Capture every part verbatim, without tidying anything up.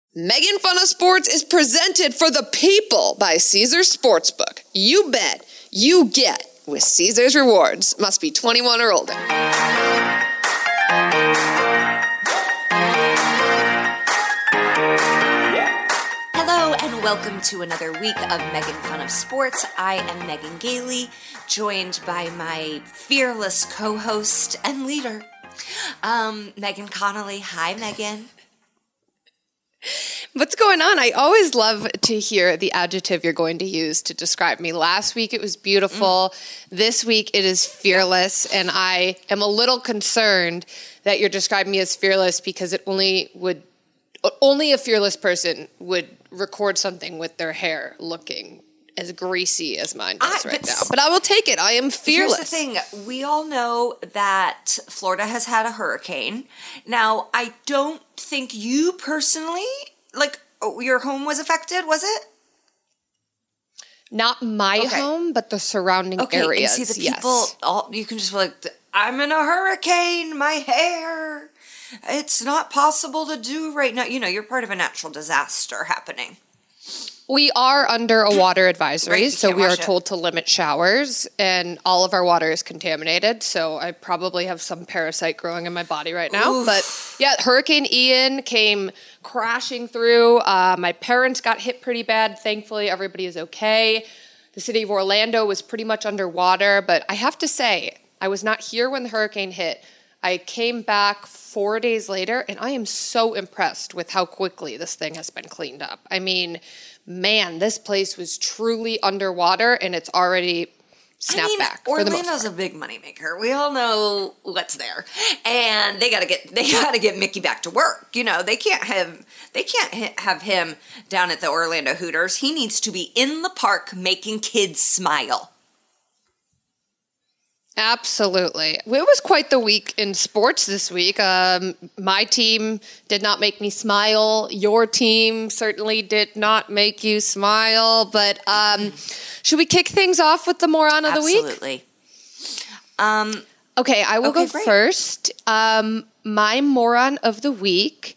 Making Fun of Sports is presented for the people by Caesars Sportsbook. You bet, you get with Caesars Rewards. Must be twenty-one or older. Hello and welcome to another week of Making Fun of Sports. I am Megan Gailey, joined by my fearless co-host and leader, um, Megan Connolly. Hi, Megan. What's going on? I always love to hear the adjective you're going to use to describe me. Last week it was beautiful. Mm. This week it is fearless, and I am a little concerned that you're describing me as fearless because it only would only a fearless person would record something with their hair looking as greasy as mine does I, right now. But I will take it. I am fearless. Here's the thing. We all know that Florida has had a hurricane. Now, I don't think you personally, like, your home was affected, was it? Not my okay. home, but the surrounding okay, areas. And see, the people, yes. all, you can just be like, I'm in a hurricane, my hair. It's not possible to do right now. You know, you're part of a natural disaster happening. We are under a water advisory, right, so we are it. told to limit showers, and all of our water is contaminated, so I probably have some parasite growing in my body right now. Oof. But yeah, Hurricane Ian came crashing through. Uh, my parents got hit pretty bad. Thankfully, everybody is okay. The city of Orlando was pretty much underwater, but I have to say, I was not here when the hurricane hit. I came back four days later, and I am so impressed with how quickly this thing has been cleaned up. I mean, man, this place was truly underwater, and it's already snapped I mean, back. Orlando's a big moneymaker. We all know what's there, and they gotta get they gotta get Mickey back to work. You know, they can't have they can't have him down at the Orlando Hooters. He needs to be in the park making kids smile. Absolutely. It was quite the week in sports this week. Um, my team did not make me smile. Your team certainly did not make you smile. But um, should we kick things off with the moron of Absolutely. the week? Absolutely. Um, okay, I will okay, go great. first. Um, my moron of the week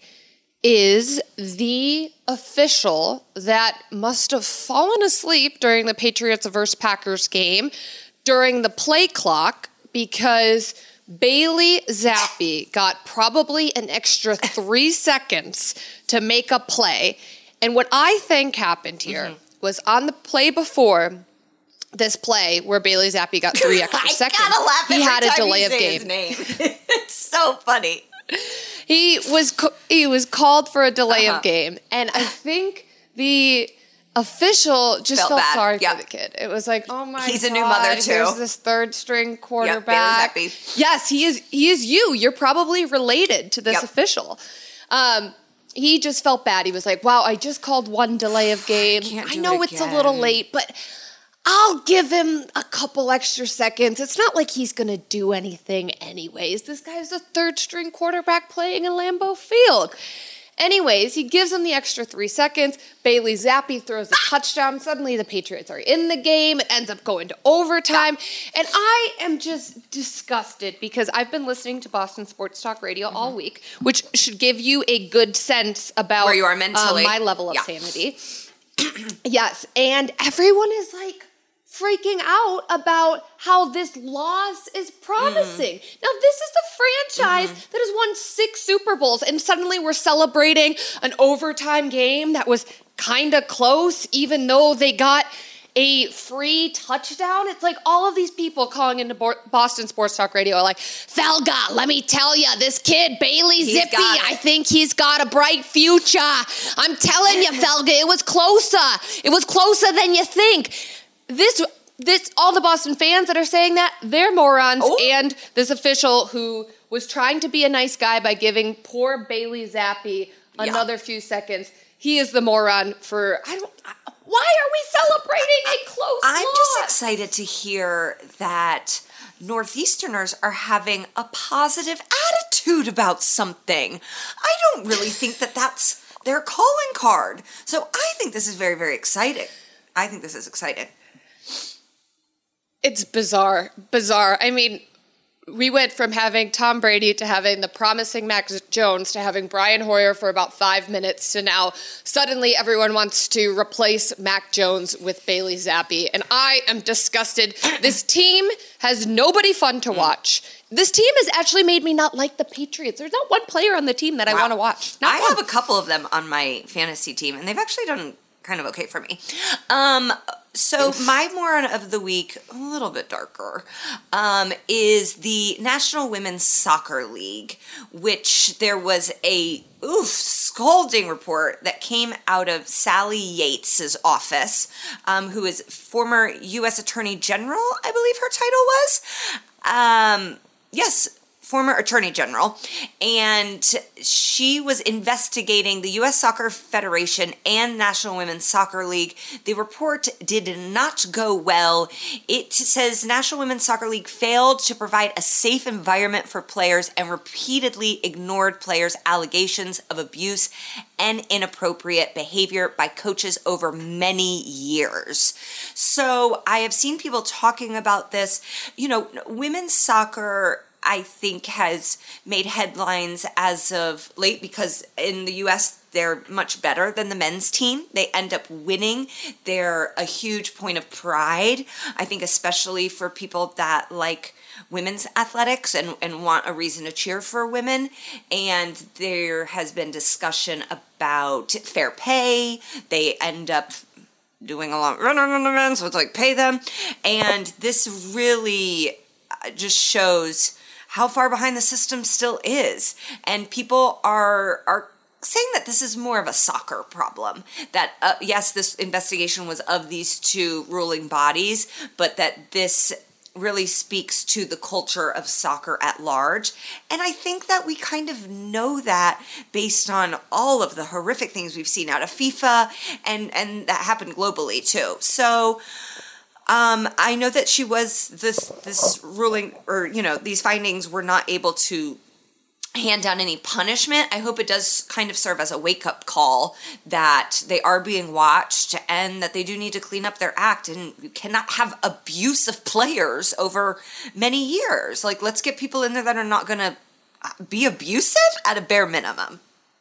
is the official that must have fallen asleep during the Patriots versus Packers game during the play clock because Bailey Zappi got probably an extra three seconds to make a play. And what I think happened here mm-hmm. was on the play before this play where Bailey Zappi got three extra I seconds, gotta laugh every he had a time delay you of say game. His name. It's so funny. He was he was called for a delay uh-huh. of game, and I think the official just felt, felt bad. sorry yep. for the kid. It was like, oh my He's God, a new mother too. Here's this third string quarterback. Yep, yes, he is. He is you. You're probably related to this yep. official. Um, he just felt bad. He was like, wow, I just called one delay of game. I, I know it it's a little late, but I'll give him a couple extra seconds. It's not like he's going to do anything anyways. This guy's a third string quarterback playing in Lambeau Field. Anyways, he gives him the extra three seconds. Bailey Zappi throws a touchdown. Suddenly the Patriots are in the game. It ends up going to overtime. And I am just disgusted because I've been listening to Boston Sports Talk Radio mm-hmm. all week, which should give you a good sense about where you are mentally. Uh, my level of yeah. sanity. Yes, and everyone is like freaking out about how this loss is promising. Mm. Now, this is the franchise mm-hmm. that has won six Super Bowls, and suddenly we're celebrating an overtime game that was kind of close, even though they got a free touchdown. It's like all of these people calling into Boston Sports Talk Radio are like, Felga, let me tell you, this kid, Bailey Zappi, I think he's got a bright future. I'm telling you, Felga, it was closer. It was closer than you think. This, this, all the Boston fans that are saying that, they're morons. Oh. And this official who was trying to be a nice guy by giving poor Bailey Zappi another yeah. few seconds, he is the moron for, I don't, I, why are we celebrating a close I'm loss? just excited to hear that Northeasterners are having a positive attitude about something. I don't really think that that's their calling card. So I think this is very, very exciting. I think this is exciting. It's bizarre. Bizarre. I mean, we went from having Tom Brady to having the promising Mac Jones to having Brian Hoyer for about five minutes to now suddenly everyone wants to replace Mac Jones with Bailey Zappi. And I am disgusted. This team has nobody fun to watch. This team has actually made me not like the Patriots. There's not one player on the team that I Wow. want to watch. Not I one. have a couple of them on my fantasy team, and they've actually done kind of okay for me. Um, so my moron of the week, a little bit darker, um, is the National Women's Soccer League, which there was a oof scalding report that came out of Sally Yates's office, um, who is former U S Attorney General, I believe her title was. Um, yes. Former Attorney General, and she was investigating the U S Soccer Federation and National Women's Soccer League. The report did not go well. It says National Women's Soccer League failed to provide a safe environment for players and repeatedly ignored players' allegations of abuse and inappropriate behavior by coaches over many years. So I have seen people talking about this. You know, women's soccer, I think, has made headlines as of late because in the U S they're much better than the men's team. They end up winning. They're a huge point of pride, I think, especially for people that like women's athletics and, and want a reason to cheer for women. And there has been discussion about fair pay. They end up doing a lot of running on the men, so it's like pay them. And this really just shows how far behind the system still is. And people are are saying that this is more of a soccer problem. That, uh, yes, this investigation was of these two ruling bodies, but that this really speaks to the culture of soccer at large. And I think that we kind of know that based on all of the horrific things we've seen out of FIFA, and, and that happened globally too. So Um, I know that she was this this ruling, or you know, these findings were not able to hand down any punishment. I hope it does kind of serve as a wake up call that they are being watched and that they do need to clean up their act. And you cannot have abusive players over many years. Like, let's get people in there that are not going to be abusive at a bare minimum.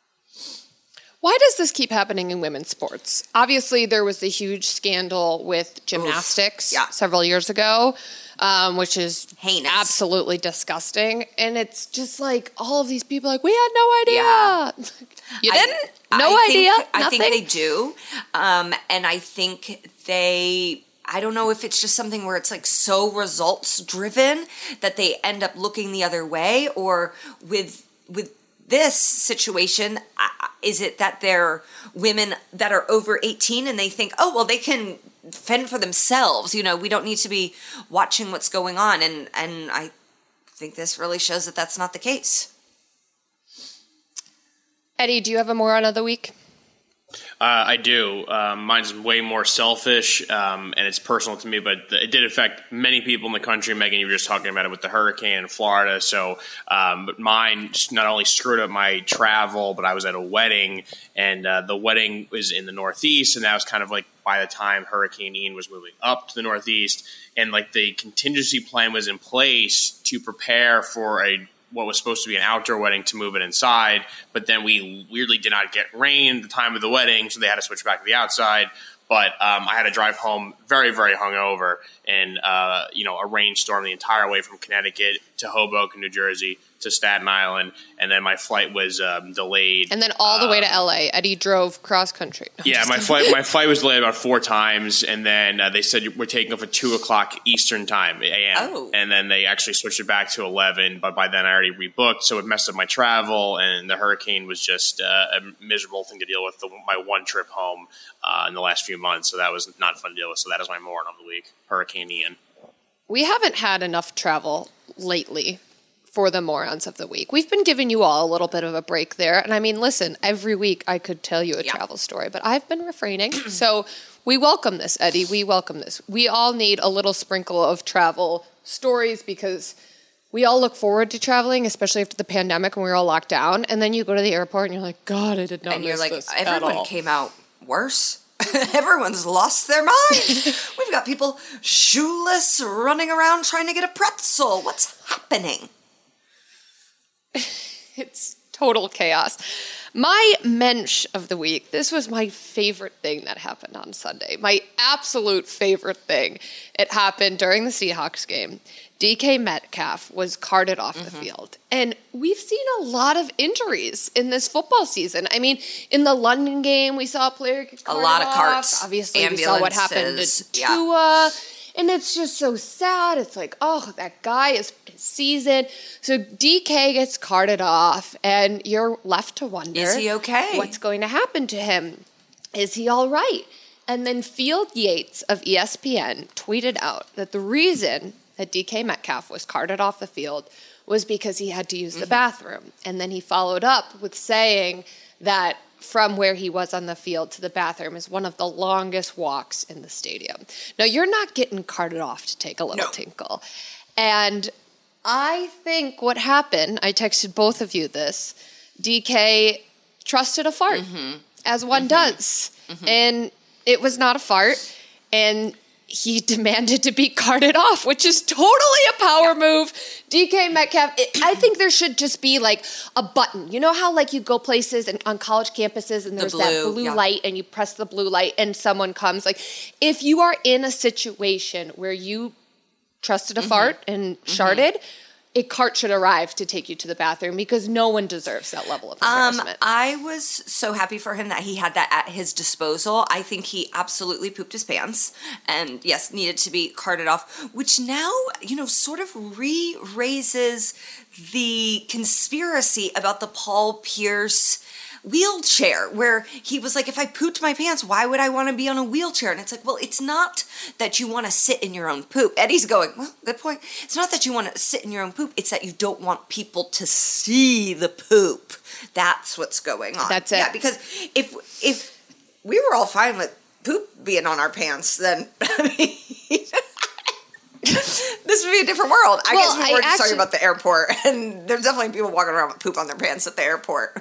Why does this keep happening in women's sports? Obviously, there was the huge scandal with gymnastics yeah. several years ago, um, which is heinous, absolutely disgusting. And it's just like all of these people are like, we had no idea. Yeah. You didn't? I, no I idea? Think, I Nothing? think they do. Um, and I think they... I don't know if it's just something where it's like so results driven that they end up looking the other way, or with with this situation, is it that they're women that are over eighteen and they think, oh, well, they can fend for themselves. You know, we don't need to be watching what's going on. And, and I think this really shows that that's not the case. Eddie, do you have a moron of the week? Uh, I do. Um, mine's way more selfish, um, and it's personal to me, but it did affect many people in the country. Megan, you were just talking about it with the hurricane in Florida. So, um, but mine not only screwed up my travel, but I was at a wedding, and uh, the wedding was in the Northeast, and that was kind of like by the time Hurricane Ian was moving up to the Northeast, and like the contingency plan was in place to prepare for a what was supposed to be an outdoor wedding to move it inside, but then we weirdly did not get rain at the time of the wedding, so they had to switch back to the outside. But um, I had to drive home very, very hungover, and uh, you know, a rainstorm the entire way from Connecticut to Hoboken, New Jersey, to Staten Island, and then my flight was um, delayed. And then all the way um, to L A. Eddie drove cross country. No, yeah, my flight my flight was delayed about four times, and then uh, they said we're taking off at two o'clock Eastern time A M. Oh. And then they actually switched it back to eleven, but by then I already rebooked, so it messed up my travel, and the hurricane was just uh, a miserable thing to deal with. The, my one trip home uh, in the last few months, so that was not fun to deal with. So that is my moron of the week, Hurricane Ian. We haven't had enough travel lately for the morons of the week. We've been giving you all a little bit of a break there. And I mean, listen, every week I could tell you a yeah. travel story, but I've been refraining. So we welcome this, Eddie. We welcome this. We all need a little sprinkle of travel stories because we all look forward to traveling, especially after the pandemic when we were all locked down. And then you go to the airport and you're like, God, I did not And miss you're like, this at everyone all. came out worse. Everyone's lost their mind. We've got people shoeless running around trying to get a pretzel. What's happening? happening? It's total chaos. My mensch of the week, this was my favorite thing that happened on Sunday. My absolute favorite thing. It happened during the Seahawks game. D K Metcalf was carted off mm-hmm. the field. And we've seen a lot of injuries in this football season. I mean, in the London game, we saw a player get carted A lot of off. carts. Obviously, we saw what happened to Tua. Yeah. And it's just so sad. It's like, oh, that guy is his season. So D K gets carted off, and you're left to wonder, is he okay? What's going to happen to him? Is he all right? And then Field Yates of E S P N tweeted out that the reason that D K Metcalf was carted off the field was because he had to use the mm-hmm. bathroom. And then he followed up with saying that from where he was on the field to the bathroom is one of the longest walks in the stadium. Now, you're not getting carted off to take a little no. tinkle. And I think what happened, I texted both of you this, D K trusted a fart, mm-hmm. as one mm-hmm. does. Mm-hmm. And it was not a fart. And he demanded to be carted off, which is totally a power move. D K Metcalf, it, I think there should just be like a button. You know how like you go places and on college campuses and there's the blue, that blue yeah. light and you press the blue light and someone comes. Like if you are in a situation where you trusted a mm-hmm. fart and sharted, mm-hmm. a cart should arrive to take you to the bathroom because no one deserves that level of embarrassment. Um, I was so happy for him that he had that at his disposal. I think he absolutely pooped his pants and, yes, needed to be carted off, which now, you know, sort of re-raises the conspiracy about the Paul Pierce wheelchair, where he was like, if I pooped my pants, why would I want to be on a wheelchair? And it's like, well, it's not that you want to sit in your own poop. Eddie's going, well, good point. It's not that you want to sit in your own poop. It's that you don't want people to see the poop. That's what's going on. That's it. Yeah, because if if we were all fine with poop being on our pants, then I mean, this would be a different world. I well, guess we were I just actually, talking about the airport, and there's definitely people walking around with poop on their pants at the airport.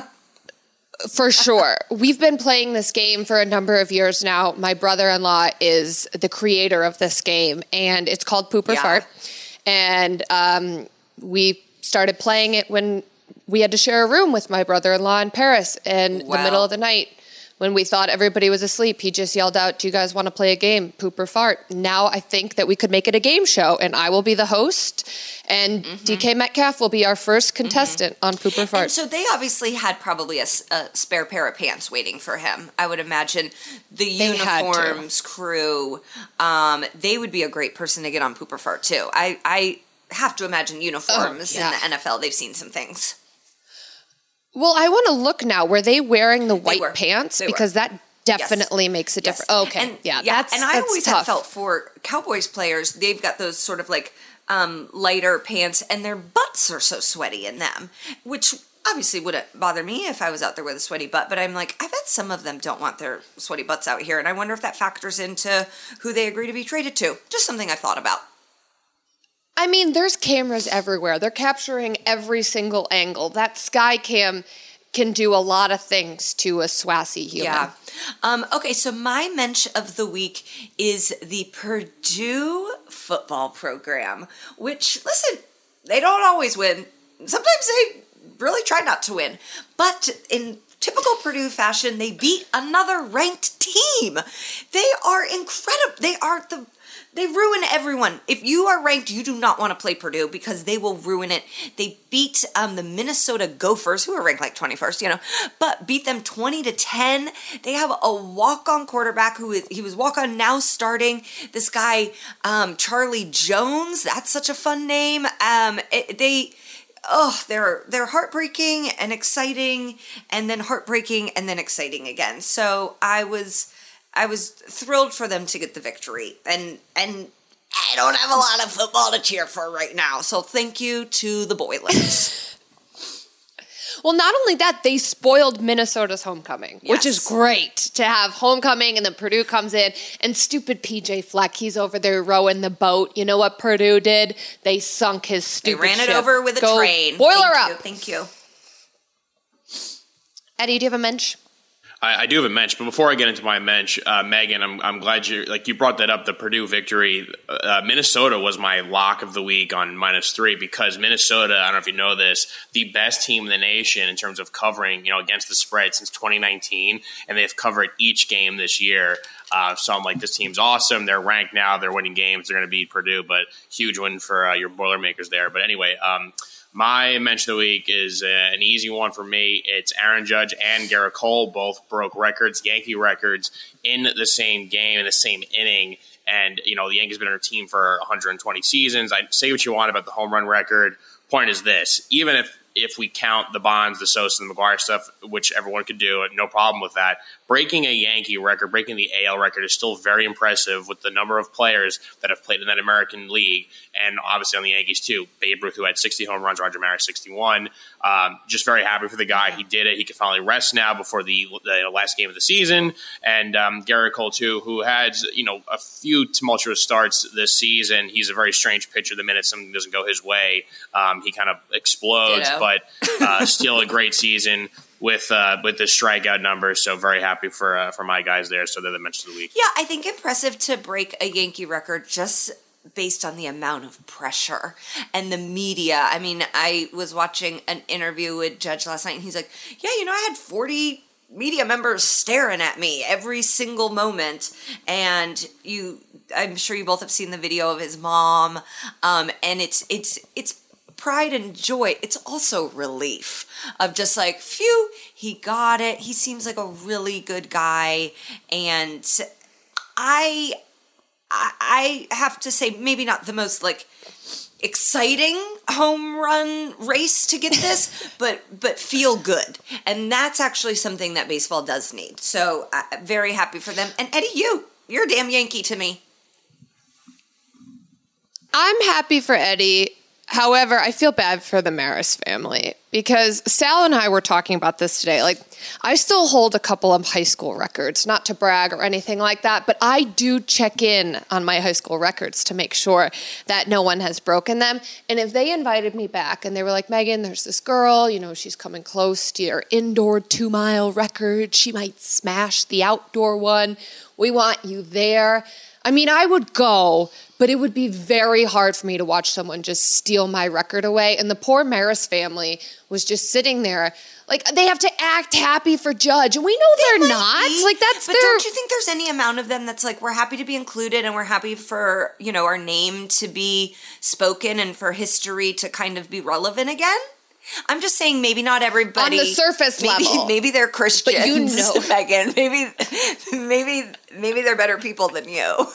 For sure. We've been playing this game for a number of years now. My brother-in-law is the creator of this game, and it's called Poop or yeah. Fart. And um, we started playing it when we had to share a room with my brother-in-law in Paris. And wow. the middle of the night, when we thought everybody was asleep, he just yelled out, do you guys want to play a game, Poop or Fart? Now I think that we could make it a game show, and I will be the host, and mm-hmm. D K Metcalf will be our first contestant mm-hmm. on Poop or Fart. And so they obviously had probably a, a spare pair of pants waiting for him. I would imagine the they uniforms crew, um, they would be a great person to get on Poop or Fart too. I, I have to imagine uniforms oh, yeah. in the N F L, they've seen some things. Well, I want to look now. Were they wearing the white pants? They because were. That definitely yes. makes a difference. Yes. Okay, and, yeah, yeah. That's, and I that's always tough. have felt for Cowboys players, they've got those sort of like um, lighter pants, and their butts are so sweaty in them, which obviously wouldn't bother me if I was out there with a sweaty butt. But I'm like, I bet some of them don't want their sweaty butts out here, and I wonder if that factors into who they agree to be traded to. Just something I thought about. I mean, there's cameras everywhere. They're capturing every single angle. That sky cam can do a lot of things to a swassy human. Yeah. Um, okay, so my mensch of the week is the Purdue football program, which, listen, they don't always win. Sometimes they really try not to win. But in typical Purdue fashion, they beat another ranked team. They are incredible. They are the... They ruin everyone. If you are ranked, you do not want to play Purdue because they will ruin it. They beat um, the Minnesota Gophers, who are ranked like twenty-first, you know, but beat them twenty to ten. They have a walk-on quarterback who is, he was walk-on, now starting. This guy, um, Charlie Jones, that's such a fun name. Um, it, they... Oh, they're they're heartbreaking and exciting, and then heartbreaking and then exciting again. So I was... I was thrilled for them to get the victory, and and I don't have a lot of football to cheer for right now, so thank you to the Boilers. Well, not only that, they spoiled Minnesota's homecoming, yes. which is great to have homecoming, and then Purdue comes in, and stupid P J Fleck, he's over there rowing the boat. You know what Purdue did? They sunk his stupid They ran ship. it over with a Go train. Boiler thank up. You, thank you. Eddie, do you have a mensch? I, I do have a mensch, but before I get into my mensch, uh, Megan, I'm I'm glad you like you brought that up. The Purdue victory, uh, Minnesota was my lock of the week on minus three because Minnesota. I don't know if you know this, the best team in the nation in terms of covering, you know, against the spread since twenty nineteen, and they've covered each game this year. Uh, so I'm like, this team's awesome. They're ranked now. They're winning games. They're going to beat Purdue, but huge win for uh, your Boilermakers there. But anyway. Um, My mention of the week is uh, an easy one for me. It's Aaron Judge and Garrett Cole both broke records, Yankee records, in the same game, in the same inning. And, you know, the Yankees have been on a team for one hundred twenty seasons. I say what you want about the home run record. Point is this. Even if, if we count the Bonds, the Sosa, and the McGuire stuff, which everyone could do, no problem with that, breaking a Yankee record, breaking the A L record is still very impressive with the number of players that have played in that American League, and obviously on the Yankees too. Babe Ruth, who had sixty home runs, Roger Maris sixty-one. Um, just very happy for the guy. He did it. He can finally rest now before the, the last game of the season. And um, Garrett Cole too, who had you know a few tumultuous starts this season. He's a very strange pitcher. The minute something doesn't go his way, um, he kind of explodes. Ditto. But uh, still a great season with uh, with the strikeout numbers. So very happy for uh, for my guys there. So they're the mention of the week. Yeah, I think impressive to break a Yankee record just based on the amount of pressure and the media. I mean, I was watching an interview with Judge last night, and he's like, yeah, you know, I had forty media members staring at me every single moment. And you, I'm sure you both have seen the video of his mom. Um, and it's, it's, it's, pride and joy. It's also relief of just like, phew, he got it. He seems like a really good guy. And I, I have to say, maybe not the most like exciting home run race to get this, but but feel good. And that's actually something that baseball does need. So uh, very happy for them. And Eddie, you, you're a damn Yankee to me. I'm happy for Eddie. However, I feel bad for the Maris family because Sal and I were talking about this today. Like, I still hold a couple of high school records, not to brag or anything like that, but I do check in on my high school records to make sure that no one has broken them. And if they invited me back and they were like, Megan, there's this girl, you know, she's coming close to your indoor two-mile record. She might smash the outdoor one. We want you there. I mean, I would go, but it would be very hard for me to watch someone just steal my record away. And the poor Maris family was just sitting there. Like, they have to act happy for Judge. And we know They they're might not. be, Like, that's but their... don't you think there's any amount of them that's like, we're happy to be included and we're happy for, you know, our name to be spoken and for history to kind of be relevant again? I'm just saying maybe not everybody. On the surface maybe, level. Maybe they're Christians. But you know. Megan, maybe, maybe, maybe they're better people than you.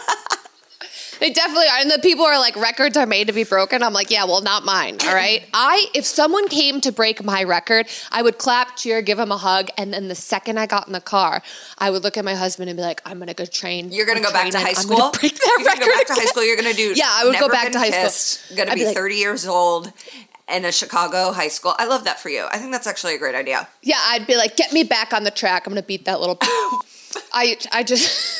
They definitely are. And the people are like, records are made to be broken. I'm like, yeah, well, not mine, all right? I, if someone came to break my record, I would clap, cheer, give him a hug, and then the second I got in the car, I would look at my husband and be like, I'm going to go train. You're going to go back to high school? I'm going to break that You're record going to go back to high again. school? You're going to do Yeah, I would go Never back Been to high Kissed, school. Going to I'd be, be like, thirty years old in a Chicago high school. I love that for you. I think that's actually a great idea. Yeah, I'd be like, get me back on the track. I'm going to beat that little... I, I just...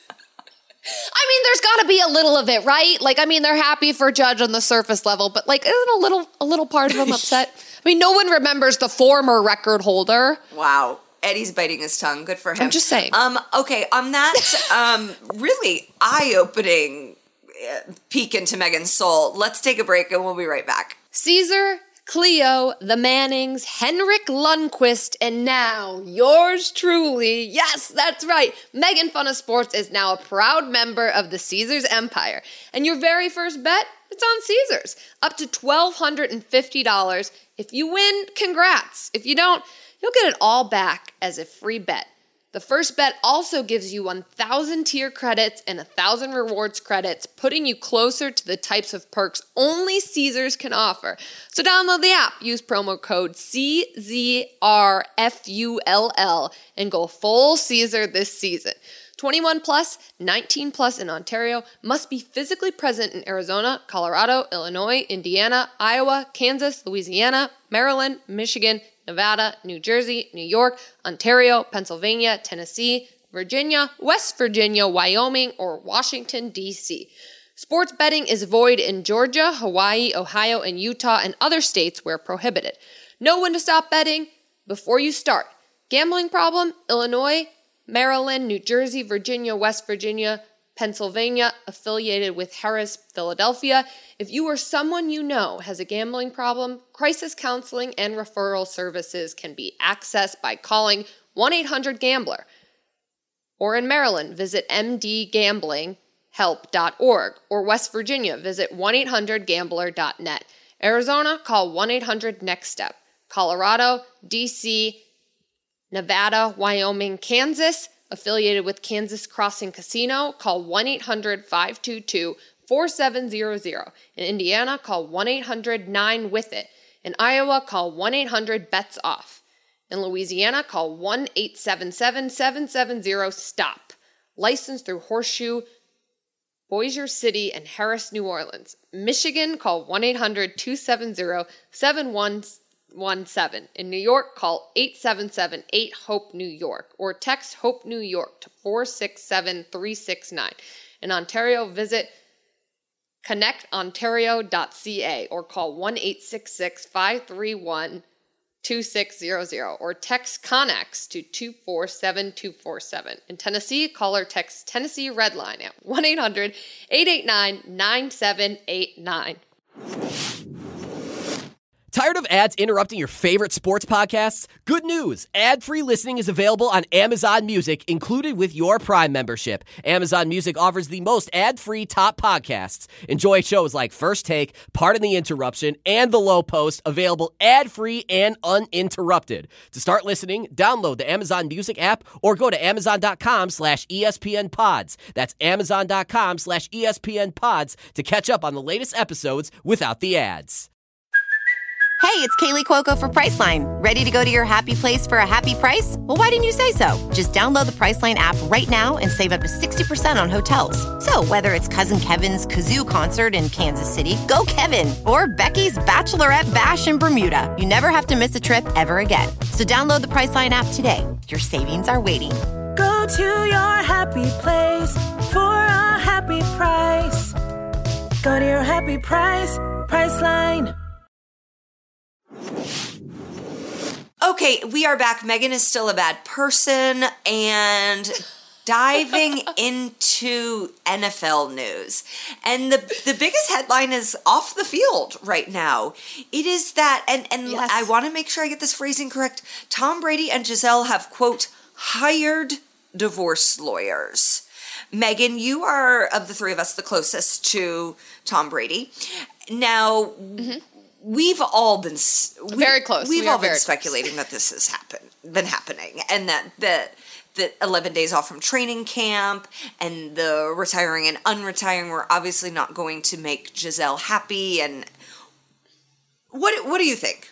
I mean, there's got to be a little of it, right? Like, I mean, they're happy for Judge on the surface level, but like, isn't a little, a little part of them upset? I mean, no one remembers the former record holder. Wow. Eddie's biting his tongue. Good for him. I'm just saying. Um, okay, on that um, really eye-opening uh, peek into Megan's soul, let's take a break and we'll be right back. Caesar, Cleo, the Mannings, Henrik Lundqvist, and now yours truly. Yes, that's right. Megan Fun of Sports is now a proud member of the Caesars Empire. And your very first bet, it's on Caesars. Up to twelve hundred fifty dollars. If you win, congrats. If you don't, you'll get it all back as a free bet. The first bet also gives you one thousand tier credits and one thousand rewards credits, putting you closer to the types of perks only Caesars can offer. So download the app, use promo code C Z R F U L L, and go full Caesar this season. twenty-one plus, nineteen plus in Ontario, must be physically present in Arizona, Colorado, Illinois, Indiana, Iowa, Kansas, Louisiana, Maryland, Michigan, Nevada, New Jersey, New York, Ontario, Pennsylvania, Tennessee, Virginia, West Virginia, Wyoming, or Washington, D C Sports betting is void in Georgia, Hawaii, Ohio, and Utah, and other states where prohibited. Know when to stop betting? Before you start. Gambling problem, Illinois, Maryland, New Jersey, Virginia, West Virginia, Pennsylvania, affiliated with Harris, Philadelphia. If you or someone you know has a gambling problem, crisis counseling and referral services can be accessed by calling one eight hundred gambler. Or in Maryland, visit m d gambling help dot org. Or West Virginia, visit one eight hundred gambler dot net. Arizona, call one eight hundred next step. Colorado, D C, Nevada, Wyoming, Kansas, affiliated with Kansas Crossing Casino, call one eight hundred five two two four seven zero zero. In Indiana, call one eight hundred nine with it. In Iowa, call one eight hundred bets off. In Louisiana, call one eight seven seven seven seven zero stop. Licensed through Horseshoe, Bossier City, and Harris, New Orleans. Michigan, call one eight hundred two seven zero seven one one seven. In New York, call eight seven seven eight hope New York or text HOPE New York to four six seven three six nine. In Ontario, visit connect ontario dot c a or call one eight six six five three one two six zero zero or text CONNEX to two four seven two four seven. In Tennessee, call or text Tennessee Redline at one eight hundred eight eight nine nine seven eight nine. Tired of ads interrupting your favorite sports podcasts? Good news! Ad-free listening is available on Amazon Music, included with your Prime membership. Amazon Music offers the most ad-free top podcasts. Enjoy shows like First Take, Pardon the Interruption, and The Low Post, available ad-free and uninterrupted. To start listening, download the Amazon Music app or go to amazon.com slash ESPN pods. That's amazon.com slash ESPN pods to catch up on the latest episodes without the ads. Hey, it's Kaylee Cuoco for Priceline. Ready to go to your happy place for a happy price? Well, why didn't you say so? Just download the Priceline app right now and save up to sixty percent on hotels. So whether it's Cousin Kevin's Kazoo Concert in Kansas City, go Kevin, or Becky's Bachelorette Bash in Bermuda, you never have to miss a trip ever again. So download the Priceline app today. Your savings are waiting. Go to your happy place for a happy price. Go to your happy price, Priceline. Okay, we are back. Megan is still a bad person, and diving into N F L news. And the the biggest headline is off the field right now. It is that, and, and Yes. I want to make sure I get this phrasing correct, Tom Brady and Giselle have, quote, hired divorce lawyers. Megan, you are, of the three of us, the closest to Tom Brady. Now, mm-hmm. We've all been we, very close. We've we all been close. speculating that this has happened, been happening, and that that that eleven days off from training camp and the retiring and unretiring were obviously not going to make Giselle happy. And what what do you think?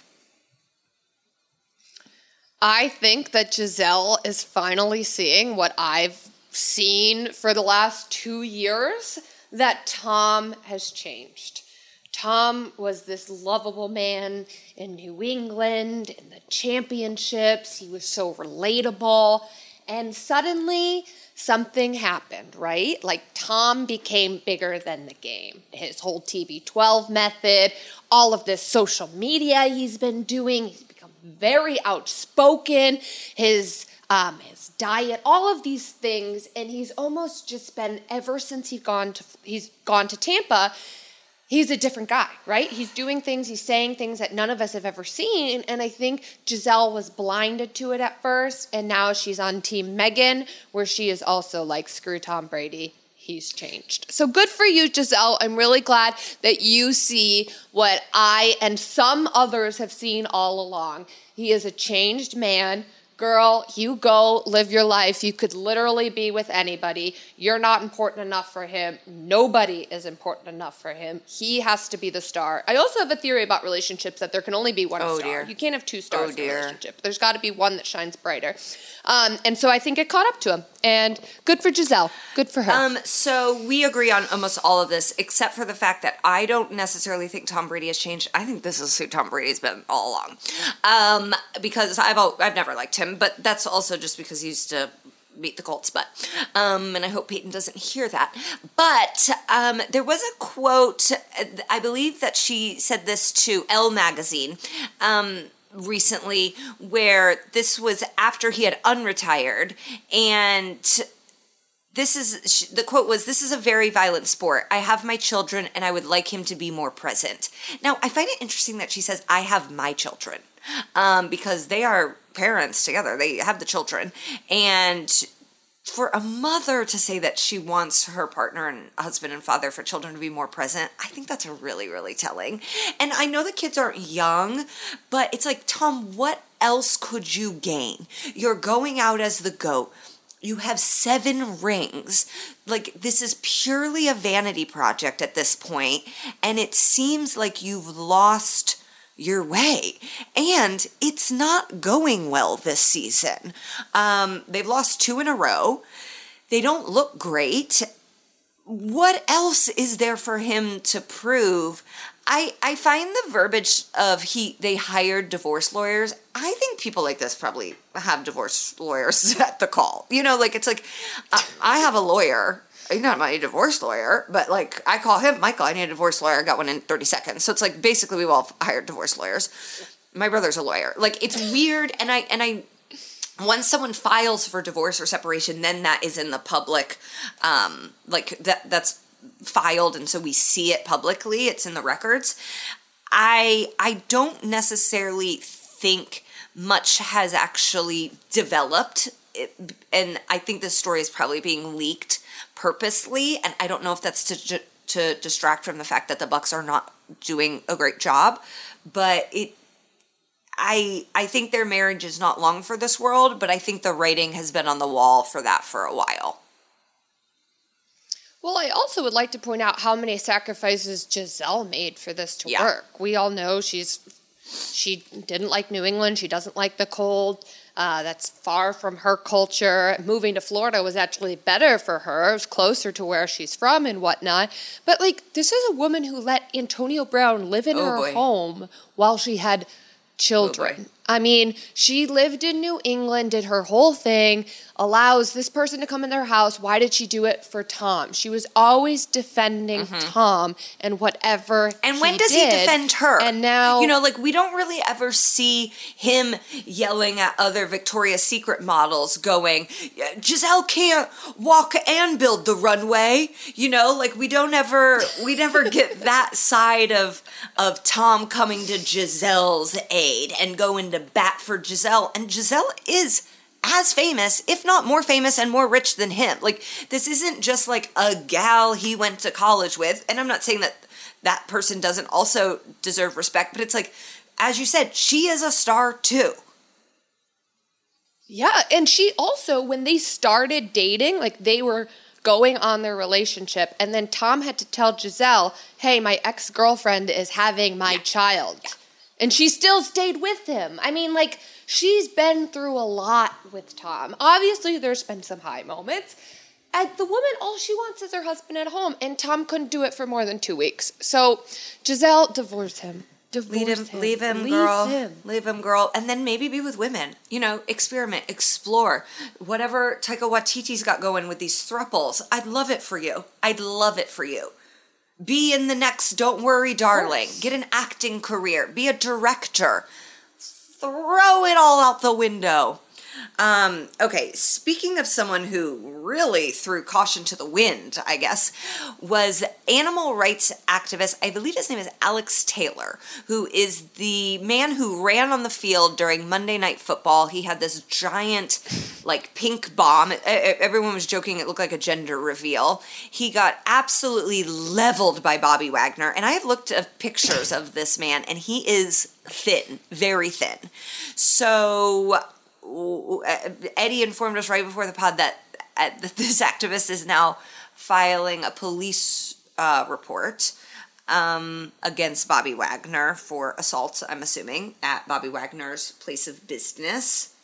I think that Giselle is finally seeing what I've seen for the last two years, that Tom has changed. Tom was this lovable man in New England, in the championships. He was so relatable. And suddenly, something happened, right? Like, Tom became bigger than the game. His whole T B twelve method, all of this social media he's been doing. He's become very outspoken. His um, his diet, all of these things. And he's almost just been, ever since he's gone to, he's gone to Tampa, he's a different guy, right? He's doing things, he's saying things that none of us have ever seen. And I think Giselle was blinded to it at first. And now she's on Team Megan, where she is also like, screw Tom Brady. He's changed. So good for you, Giselle. I'm really glad that you see what I and some others have seen all along. He is a changed man. Girl, you go live your life. You could literally be with anybody. You're not important enough for him. Nobody is important enough for him. He has to be the star. I also have a theory about relationships that there can only be one Oh, star. dear. You can't have two stars Oh, in dear. a relationship. There's got to be one that shines brighter. Um, and so I think it caught up to him. And good for Giselle. Good for her. Um, so we agree on almost all of this, except for the fact that I don't necessarily think Tom Brady has changed. I think this is who Tom Brady's been all along, um, because I've al- I've never liked him, but that's also just because he used to beat the Colts butt. Um, and I hope Peyton doesn't hear that. But um, there was a quote, I believe that she said this to Elle magazine. Um, recently where this was after he had unretired, and this is, the quote was, "This is a very violent sport. I have my children and I would like him to be more present." Now, I find it interesting that she says, "I have my children," um, because they are parents together. They have the children. And for a mother to say that she wants her partner and husband and father for children to be more present, I think that's a really, really telling. And I know the kids aren't young, but it's like, Tom, what else could you gain? You're going out as the GOAT. You have seven rings. Like, this is purely a vanity project at this point, and it seems like you've lost your way. And it's not going well this season. Um, they've lost two in a row. They don't look great. What else is there for him to prove? I, I find the verbiage of he they hired divorce lawyers. I think people like this probably have divorce lawyers at the call. You know, like, it's like, I, I have a lawyer. He's not my divorce lawyer, but like, I call him, Michael, I need a divorce lawyer. I got one in thirty seconds. So it's like, basically we've all hired divorce lawyers. My brother's a lawyer. Like, it's weird. And I, and I, once someone files for divorce or separation, then that is in the public, um, like that, that's filed. And so we see it publicly. It's in the records. I, I don't necessarily think much has actually developed. It, and I think this story is probably being leaked purposely, and I don't know if that's to to distract from the fact that the Bucks are not doing a great job, but it I I think their marriage is not long for this world, but I think the writing has been on the wall for that for a while. Well, I also would like to point out how many sacrifices Gisele made for this to yeah. work. We all know she's she didn't like New England. She doesn't like the cold. Uh, that's far from her culture. Moving to Florida was actually better for her. It was closer to where she's from and whatnot. But, like, this is a woman who let Antonio Brown live in oh, her boy. home while she had children. Oh, I mean, she lived in New England, did her whole thing, allows this person to come in their house. Why did she do it for Tom? She was always defending mm-hmm. Tom and whatever And when he does did. he defend her? And now, you know, like, we don't really ever see him yelling at other Victoria's Secret models going, Gisele can't walk and build the runway. You know, like, we don't ever, we never get that side of, of Tom coming to Gisele's aid and going to bat for Gisele. And Gisele is as famous, if not more famous and more rich than him. Like, this isn't just like a gal he went to college with. And I'm not saying that that person doesn't also deserve respect, but it's like, as you said, she is a star too. Yeah, and she also, when they started dating, like, they were going on their relationship, and then Tom had to tell Gisele, hey, my ex-girlfriend is having my yeah. child. Yeah. And she still stayed with him. I mean, like, she's been through a lot with Tom. Obviously, there's been some high moments. And the woman, all she wants is her husband at home. And Tom couldn't do it for more than two weeks. So, Gisele, divorce him. Divorce leave him, him. Leave him, leave girl. Him. Leave him, girl. And then maybe be with women. You know, experiment, explore. Whatever Taika Waititi's got going with these thruples, I'd love it for you. I'd love it for you. Be in the next Don't Worry, Darling. Get an acting career. Be a director. Throw it all out the window. Um, okay, speaking of someone who really threw caution to the wind, I guess, was animal rights activist, I believe his name is Alex Taylor, who is the man who ran on the field during Monday Night Football. He had this giant, like, pink bomb. Everyone was joking it looked like a gender reveal. He got absolutely leveled by Bobby Wagner, and I have looked at pictures of this man, and he is thin, very thin. So Eddie informed us right before the pod that uh, this activist is now filing a police uh, report um, against Bobby Wagner for assault, I'm assuming, at Bobby Wagner's place of business.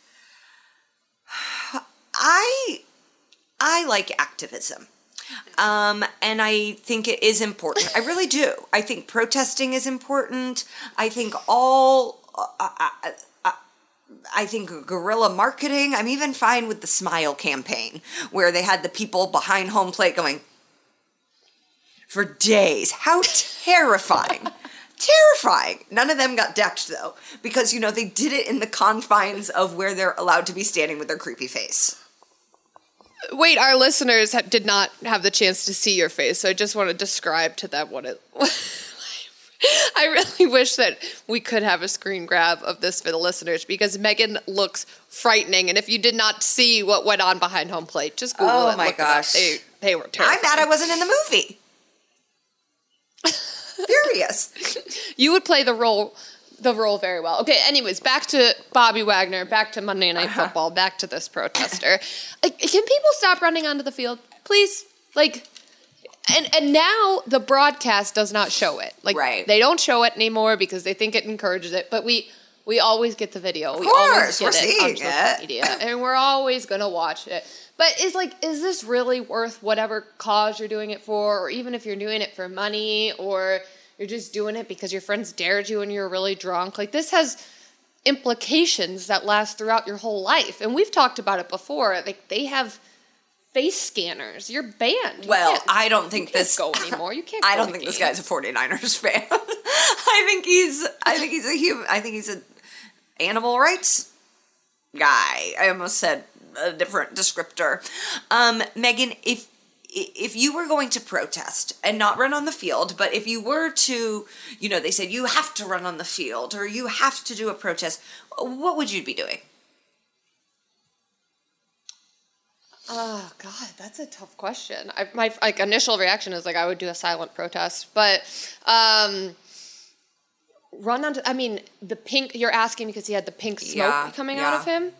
I I like activism. Um, and I think it is important. I really do. I think protesting is important. I think all... Uh, uh, uh, I think guerrilla marketing, I'm even fine with the Smile campaign, where they had the people behind home plate going for days. How terrifying. Terrifying. None of them got decked, though, because, you know, they did it in the confines of where they're allowed to be standing with their creepy face. Wait, our listeners ha- did not have the chance to see your face, so I just want to describe to them what it I really wish that we could have a screen grab of this for the listeners, because Megan looks frightening, and if you did not see what went on behind home plate, just Google oh it. Oh my gosh. They, they were terrifying. I'm mad I wasn't in the movie. Furious. You would play the role the role very well. Okay, anyways, back to Bobby Wagner, back to Monday Night uh-huh. Football, back to this protester. Like, can people stop running onto the field, please? Like, and and now the broadcast does not show it. Like, right. They don't show it anymore because they think it encourages it. But we we always get the video. Of we course, always get we're it seeing on social it. media, and we're always gonna watch it. But is like, is this really worth whatever cause you're doing it for, or even if you're doing it for money, or you're just doing it because your friends dared you and you're really drunk? Like, this has implications that last throughout your whole life. And we've talked about it before. Like, they have face scanners. You're banned. You well, can't- I don't think you can't this go anymore. You can't. I go don't to think this games. guy's a forty-niners fan. I think he's I think he's a human I think he's an animal rights guy. I almost said a different descriptor. Um, Megan, if if you were going to protest and not run on the field, but if you were to, you know, they said you have to run on the field or you have to do a protest, what would you be doing? Oh God, that's a tough question. I, my like initial reaction is like I would do a silent protest, but um, run onto. I mean, the pink. You're asking because he had the pink smoke Yeah, coming yeah. out of him.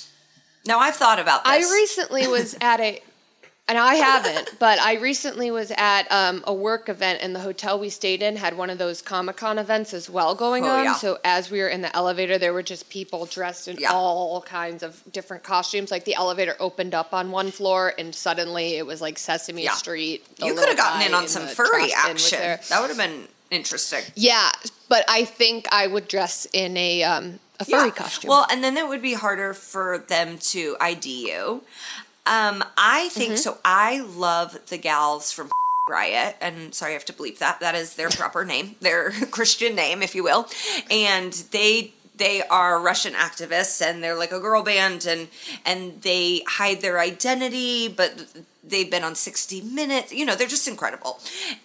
Now, I've thought about this. I recently was at a, and I haven't, but I recently was at um, a work event, and the hotel we stayed in had one of those Comic-Con events as well going Oh, on. yeah. So as we were in the elevator, there were just people dressed in Yeah. all kinds of different costumes. Like, the elevator opened up on one floor, and suddenly it was like Sesame Yeah. Street. The You could have little gotten in guy on some the furry trash bin was action. there. That would have been interesting. Yeah, but I think I would dress in a um, a furry Yeah. costume. Well, and then it would be harder for them to I D you. Um, I think Mm-hmm. so. I love the gals from Riot, and sorry, I have to bleep that. That is their proper name, their Christian name, if you will. And they they are Russian activists, and they're like a girl band, and and they hide their identity, but they've been on sixty minutes. You know, they're just incredible.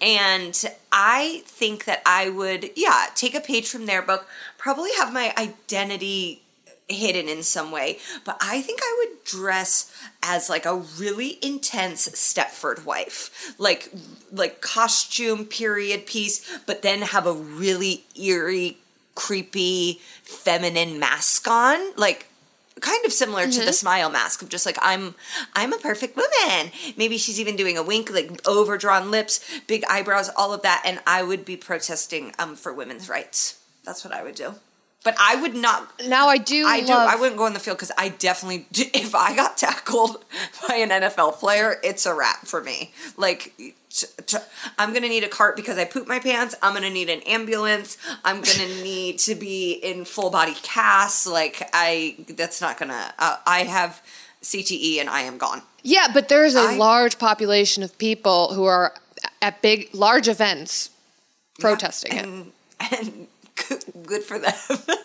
And I think that I would, yeah, take a page from their book, probably have my identity hidden in some way, but I think I would dress as like a really intense Stepford wife, like like costume period piece, but then have a really eerie, creepy, feminine mask on, like kind of similar to the smile mask of just like I'm I'm a perfect woman. Maybe she's even doing a wink, like overdrawn lips, big eyebrows, all of that, and I would be protesting um for women's rights. That's what I would do. But I would not. now I do. I do. love, I wouldn't go in the field because I definitely. Do, if I got tackled by an N F L player, it's a wrap for me. Like, t- t- I'm gonna need a cart because I pooped my pants. I'm gonna need an ambulance. I'm gonna need to be in full body cast. Like, I. That's not gonna. Uh, I have C T E and I am gone. Yeah, but there's a I- large population of people who are at big, large events protesting it. and, and good, good for them.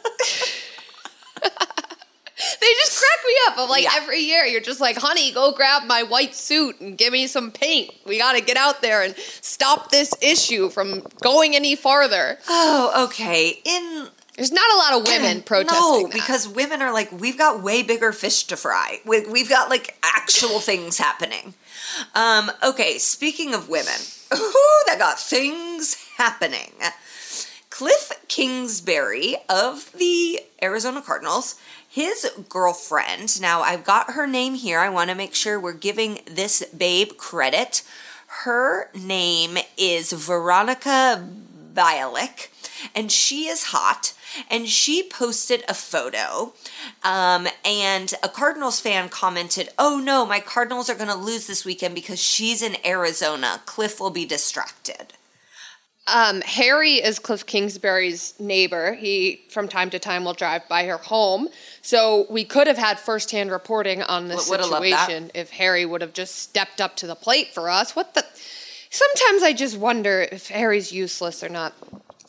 They just crack me up. I'm like, Yeah. every year, you're just like, honey, go grab my white suit and give me some paint. We got to get out there and stop this issue from going any farther. Oh, okay. In There's not a lot of women protesting No, that. because women are like, we've got way bigger fish to fry. We- We've got like actual things happening. Um, okay, speaking of women, ooh, that got things happening. Cliff Kingsbury of the Arizona Cardinals, his girlfriend, now I've got her name here. I want to make sure we're giving this babe credit. Her name is Veronica Bialik, and she is hot. And she posted a photo, um, and a Cardinals fan commented, "Oh no, my Cardinals are going to lose this weekend because she's in Arizona. Cliff will be distracted." Um, Harry is Cliff Kingsbury's neighbor. He, from time to time, will drive by her home. So we could have had firsthand reporting on this Would- would have loved that. situation if Harry would have just stepped up to the plate for us. What the... Sometimes I just wonder if Harry's useless or not.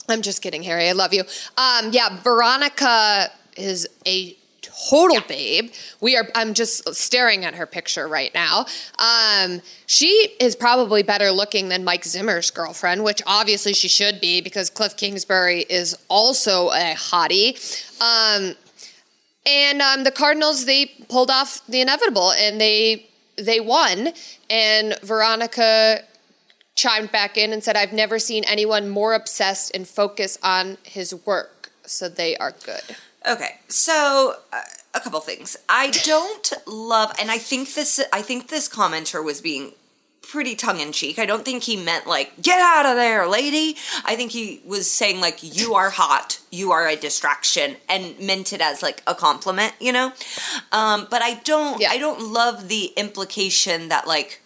I'm just kidding, Harry. I love you. Um, yeah, Veronica is a total babe. We are. I'm just staring at her picture right now. Um, she is probably better looking than Mike Zimmer's girlfriend, which obviously she should be because Cliff Kingsbury is also a hottie. Um, and um, the Cardinals, they pulled off the inevitable and they they won. And Veronica chimed back in and said, "I've never seen anyone more obsessed and focused on his work." So they are good. Okay, so uh, a couple things. I don't love, and I think this. I think this commenter was being pretty tongue in cheek. I don't think he meant like "get out of there, lady." I think he was saying like "you are hot, you are a distraction," and meant it as like a compliment, you know. Um, but I don't. Yeah. I don't love the implication that like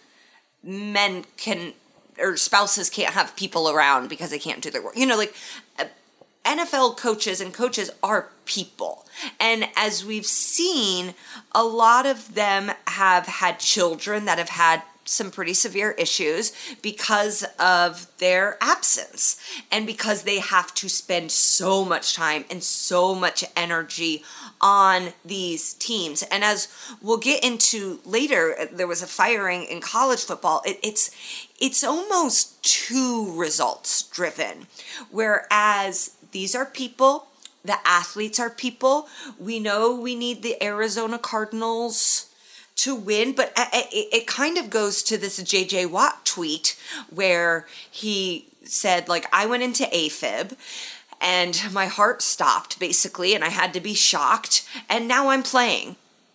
men can or spouses can't have people around because they can't do their work. You know, like. Uh, N F L coaches and coaches are people. And as we've seen, a lot of them have had children that have had some pretty severe issues because of their absence and because they have to spend so much time and so much energy on these teams. And as we'll get into later, there was a firing in college football. It, it's it's almost too results driven, whereas these are people, the athletes are people. We know we need the Arizona Cardinals to win, but it, it kind of goes to this J J Watt tweet where he said, like, I went into AFib and my heart stopped basically and I had to be shocked and now I'm playing.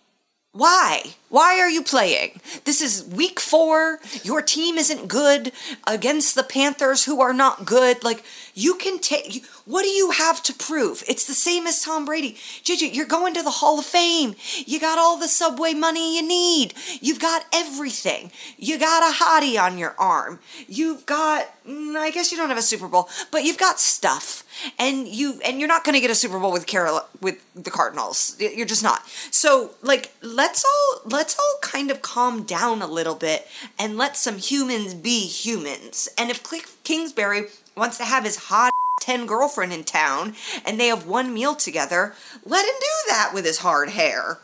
Why? Why are you playing? This is week four. Your team isn't good against the Panthers who are not good. Like, you can take... What do you have to prove? It's the same as Tom Brady. J J, you're going to the Hall of Fame. You got all the Subway money you need. You've got everything. You got a hottie on your arm. You've got... I guess you don't have a Super Bowl, but you've got stuff. And, you, and you're not going to get a Super Bowl with Carol, with the Cardinals. You're just not. So, like, let's all... Let's all kind of calm down a little bit and let some humans be humans. And if Cliff Kingsbury wants to have his hot ten girlfriend in town and they have one meal together, let him do that with his hard hair.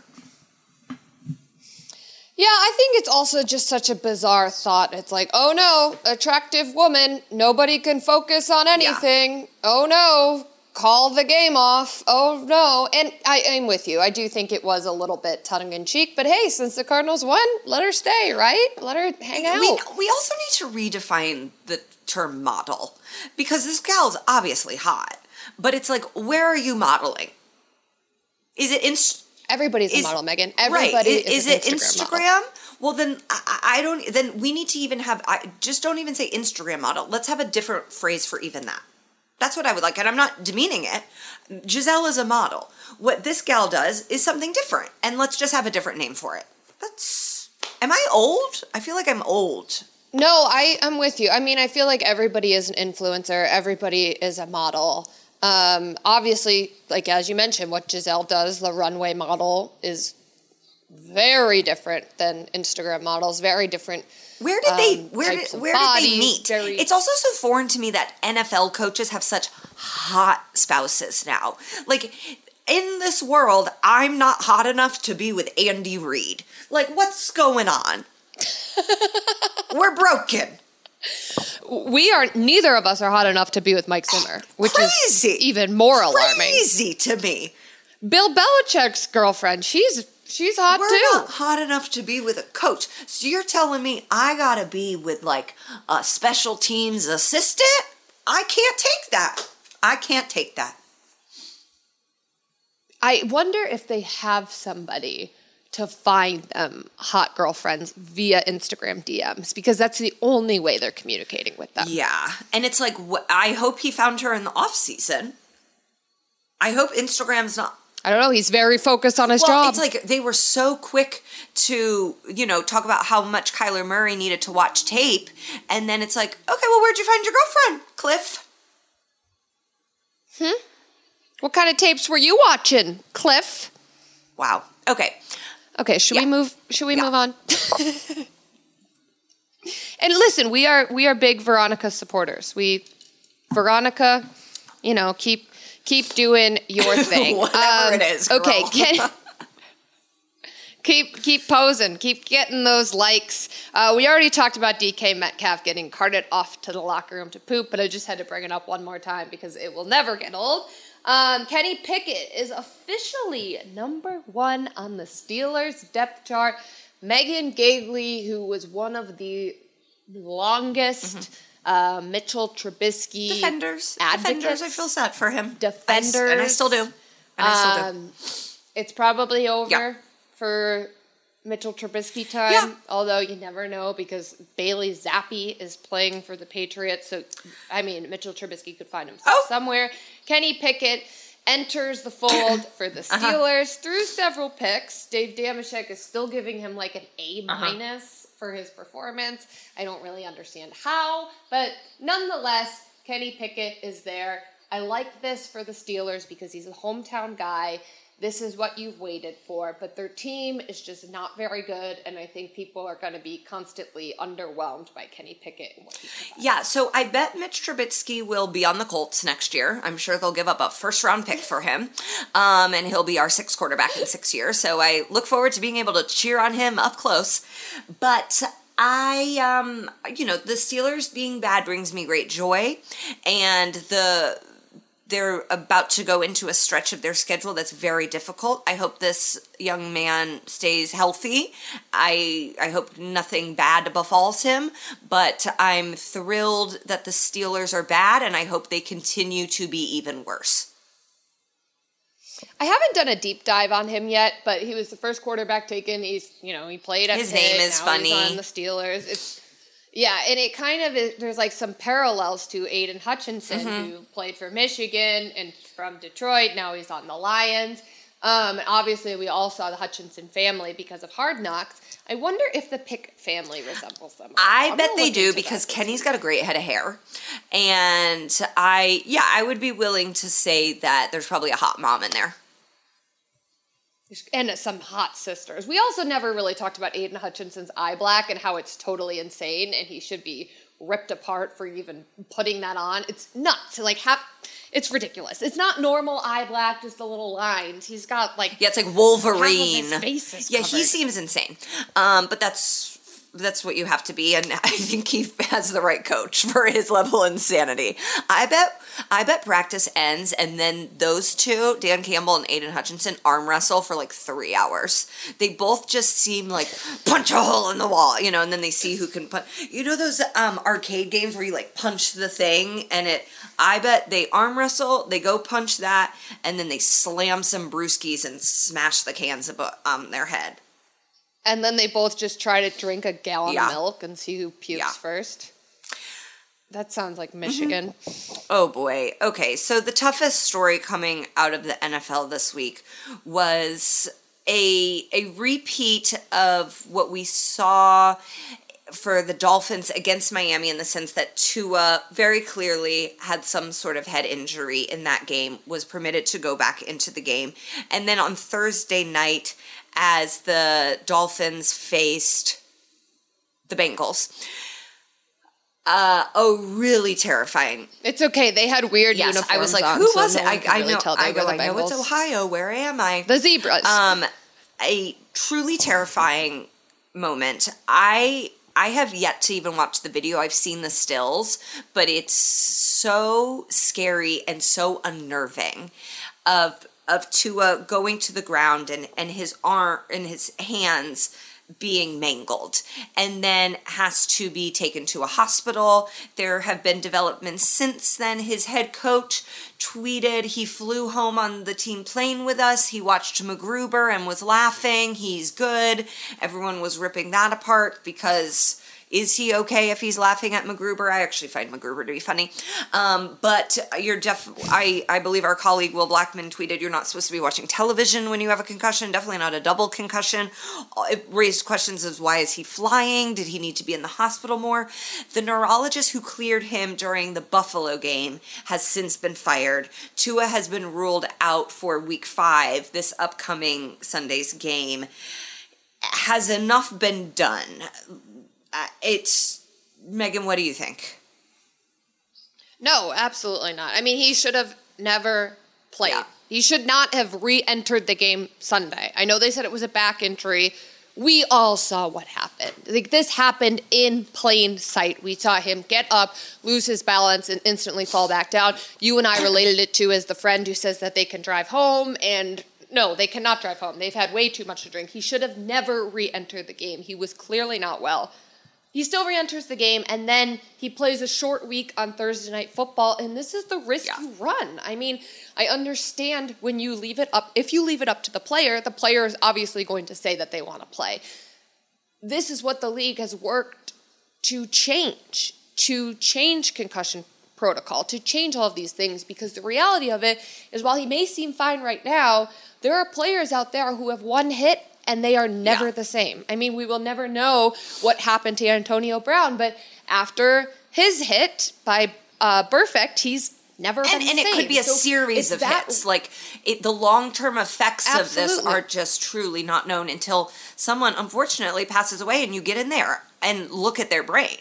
Yeah, I think it's also just such a bizarre thought. It's like, oh no, attractive woman, nobody can focus on anything. Yeah. Oh no. Call the game off. Oh, no. And I, I'm with you. I do think it was a little bit tongue-in-cheek. But hey, since the Cardinals won, let her stay, right? Let her hang out. We, we also need to redefine the term model. Because this gal's obviously hot. But it's like, where are you modeling? Is it... Inst- Everybody's is, a model, Megan. Everybody right. is, is, is it Instagram? Instagram Well, then I, I don't... Then we need to even have... I just don't even say Instagram model. Let's have a different phrase for even that. That's what I would like, and I'm not demeaning it. Gisele is a model. What this gal does is something different, and let's just have a different name for it. That's... Am I old? I feel like I'm old. No, I, I'm with you. I mean, I feel like everybody is an influencer. Everybody is a model. Um, obviously, like as you mentioned, what Gisele does, the runway model, is very different than Instagram models, very different. Where did they? Um, where did where bodies, did they meet? very- It's also so foreign to me that N F L coaches have such hot spouses now. Like in this world, I'm not hot enough to be with Andy Reid. Like, what's going on? We're broken. We are. Neither of us are hot enough to be with Mike Zimmer, which Crazy. is even more alarming. Crazy to me. Bill Belichick's girlfriend, she's she's hot We're too. not hot enough to be with a coach. So you're telling me I gotta be with like a special teams assistant? I can't take that. I can't take that. I wonder if they have somebody to find them hot girlfriends via Instagram D Ms, because that's the only way they're communicating with them. Yeah. And it's like, wh- I hope he found her in the off season. I hope Instagram's not... I don't know. He's very focused on his well, job. It's like they were so quick to, you know, talk about how much Kyler Murray needed to watch tape. And then it's like, okay, well, where'd you find your girlfriend, Cliff? Hmm? What kind of tapes were you watching, Cliff? Wow. Okay. Okay, should Yeah. we move should we Yeah. move on? And listen, we are we are big Veronica supporters. We Veronica you know, keep keep doing your thing. Whatever um, it is, girl. Okay, get, keep keep posing, keep getting those likes. Uh, we already talked about D K Metcalf getting carted off to the locker room to poop, but I just had to bring it up one more time because it will never get old. Um, Kenny Pickett is officially number one on the Steelers depth chart. Megan Gagley, who was one of the longest mm-hmm. uh, Mitchell Trubisky defenders, advocates. defenders. I feel sad for him. Defenders, I, and I still do. And I still um, do. It's probably over yeah. for Mitchell Trubisky time. Yeah. Although you never know because Bailey Zappi is playing for the Patriots. So I mean, Mitchell Trubisky could find himself oh. somewhere. Kenny Pickett enters the fold for the Steelers uh-huh. through several picks. Dave Dameshek is still giving him like an A minus uh-huh. for his performance. I don't really understand how, but nonetheless, Kenny Pickett is there. I like this for the Steelers because he's a hometown guy. This is what you've waited for, but their team is just not very good, and I think people are going to be constantly underwhelmed by Kenny Pickett and what he provides. Yeah, so I bet Mitch Trubisky will be on the Colts next year. I'm sure they'll give up a first-round pick for him, um, and he'll be our sixth quarterback in six years, so I look forward to being able to cheer on him up close, but I, um, you know, the Steelers being bad brings me great joy, and the... they're about to go into a stretch of their schedule that's very difficult. I hope this young man stays healthy. I I hope nothing bad befalls him, but I'm thrilled that the Steelers are bad, and I hope they continue to be even worse. I haven't done a deep dive on him yet, but he was the first quarterback taken. He's, you know, he played at His Pitt, name is now funny. He's on the Steelers. It's Yeah, and it kind of is, there's like some parallels to Aiden Hutchinson, mm-hmm. who played for Michigan and from Detroit. Now he's on the Lions. Um, and obviously, we all saw the Hutchinson family because of Hard Knocks. I wonder if the Pickett family resembles them. I I'm bet they do that because this Kenny's week. got a great head of hair. And I, yeah, I would be willing to say that there's probably a hot mom in there. And some hot sisters. We also never really talked about Aiden Hutchinson's eye black and how it's totally insane and he should be ripped apart for even putting that on. It's nuts. Like, have, it's ridiculous. It's not normal eye black, just the little lines. He's got like... Yeah, it's like Wolverine. Half of his face is yeah, covered. He seems insane. Um, but that's... That's what you have to be, and I think he has the right coach for his level of insanity. I bet I bet practice ends, and then those two, Dan Campbell and Aiden Hutchinson, arm wrestle for like three hours. They both just seem like, punch a hole in the wall, you know, and then they see who can punch. You know those um, arcade games where you like punch the thing, and it, I bet they arm wrestle, they go punch that, and then they slam some brewskis and smash the cans above um, their head. And then they both just try to drink a gallon yeah. of milk and see who pukes yeah. first. That sounds like Michigan. Mm-hmm. Oh, boy. Okay, so the toughest story coming out of the N F L this week was a a repeat of what we saw for the Dolphins against Miami in the sense that Tua very clearly had some sort of head injury in that game, was permitted to go back into the game. And then on Thursday night, as the Dolphins faced the Bengals, uh, oh, really terrifying. It's okay. They had weird yes, uniforms I was like, on, who so was no it? one I, could I really know. tell they I go. were the I know it's Bengals. Ohio. Where am I? The Zebras. Um, a truly terrifying moment. I I have yet to even watch the video. I've seen the stills, but it's so scary and so unnerving of of Tua going to the ground and, and his arm and his hands being mangled and then has to be taken to a hospital. There have been developments since then. His head coach tweeted he flew home on the team plane with us. He watched McGruber and was laughing. He's good. Everyone was ripping that apart because is he okay if he's laughing at McGruber? I actually find McGruber to be funny. Um, but you're def- I, I believe our colleague Will Blackman tweeted, you're not supposed to be watching television when you have a concussion, definitely not a double concussion. It raised questions as why is he flying? Did he need to be in the hospital more? The neurologist who cleared him during the Buffalo game has since been fired. Tua has been ruled out for week five, this upcoming Sunday's game. Has enough been done? Uh, it's, Megan, what do you think? No, absolutely not. I mean, he should have never played. Yeah. He should not have re-entered the game Sunday. I know they said it was a back injury. We all saw what happened. Like, this happened in plain sight. We saw him get up, lose his balance, and instantly fall back down. You and I related it to as the friend who says that they can drive home, and no, they cannot drive home. They've had way too much to drink. He should have never re-entered the game. He was clearly not well. He still re-enters the game, and then he plays a short week on Thursday Night Football, and this is the risk yeah. you run. I mean, I understand when you leave it up, if you leave it up to the player, the player is obviously going to say that they want to play. This is what the league has worked to change, to change concussion protocol, to change all of these things, because the reality of it is while he may seem fine right now, there are players out there who have one hit and they are never yeah. the same. I mean, we will never know what happened to Antonio Brown, but after his hit by uh, Burfict, he's never and, been and the same. And it could be a so series of that, hits. Like, it, the long-term effects absolutely. of this are just truly not known until someone, unfortunately, passes away and you get in there and look at their brain.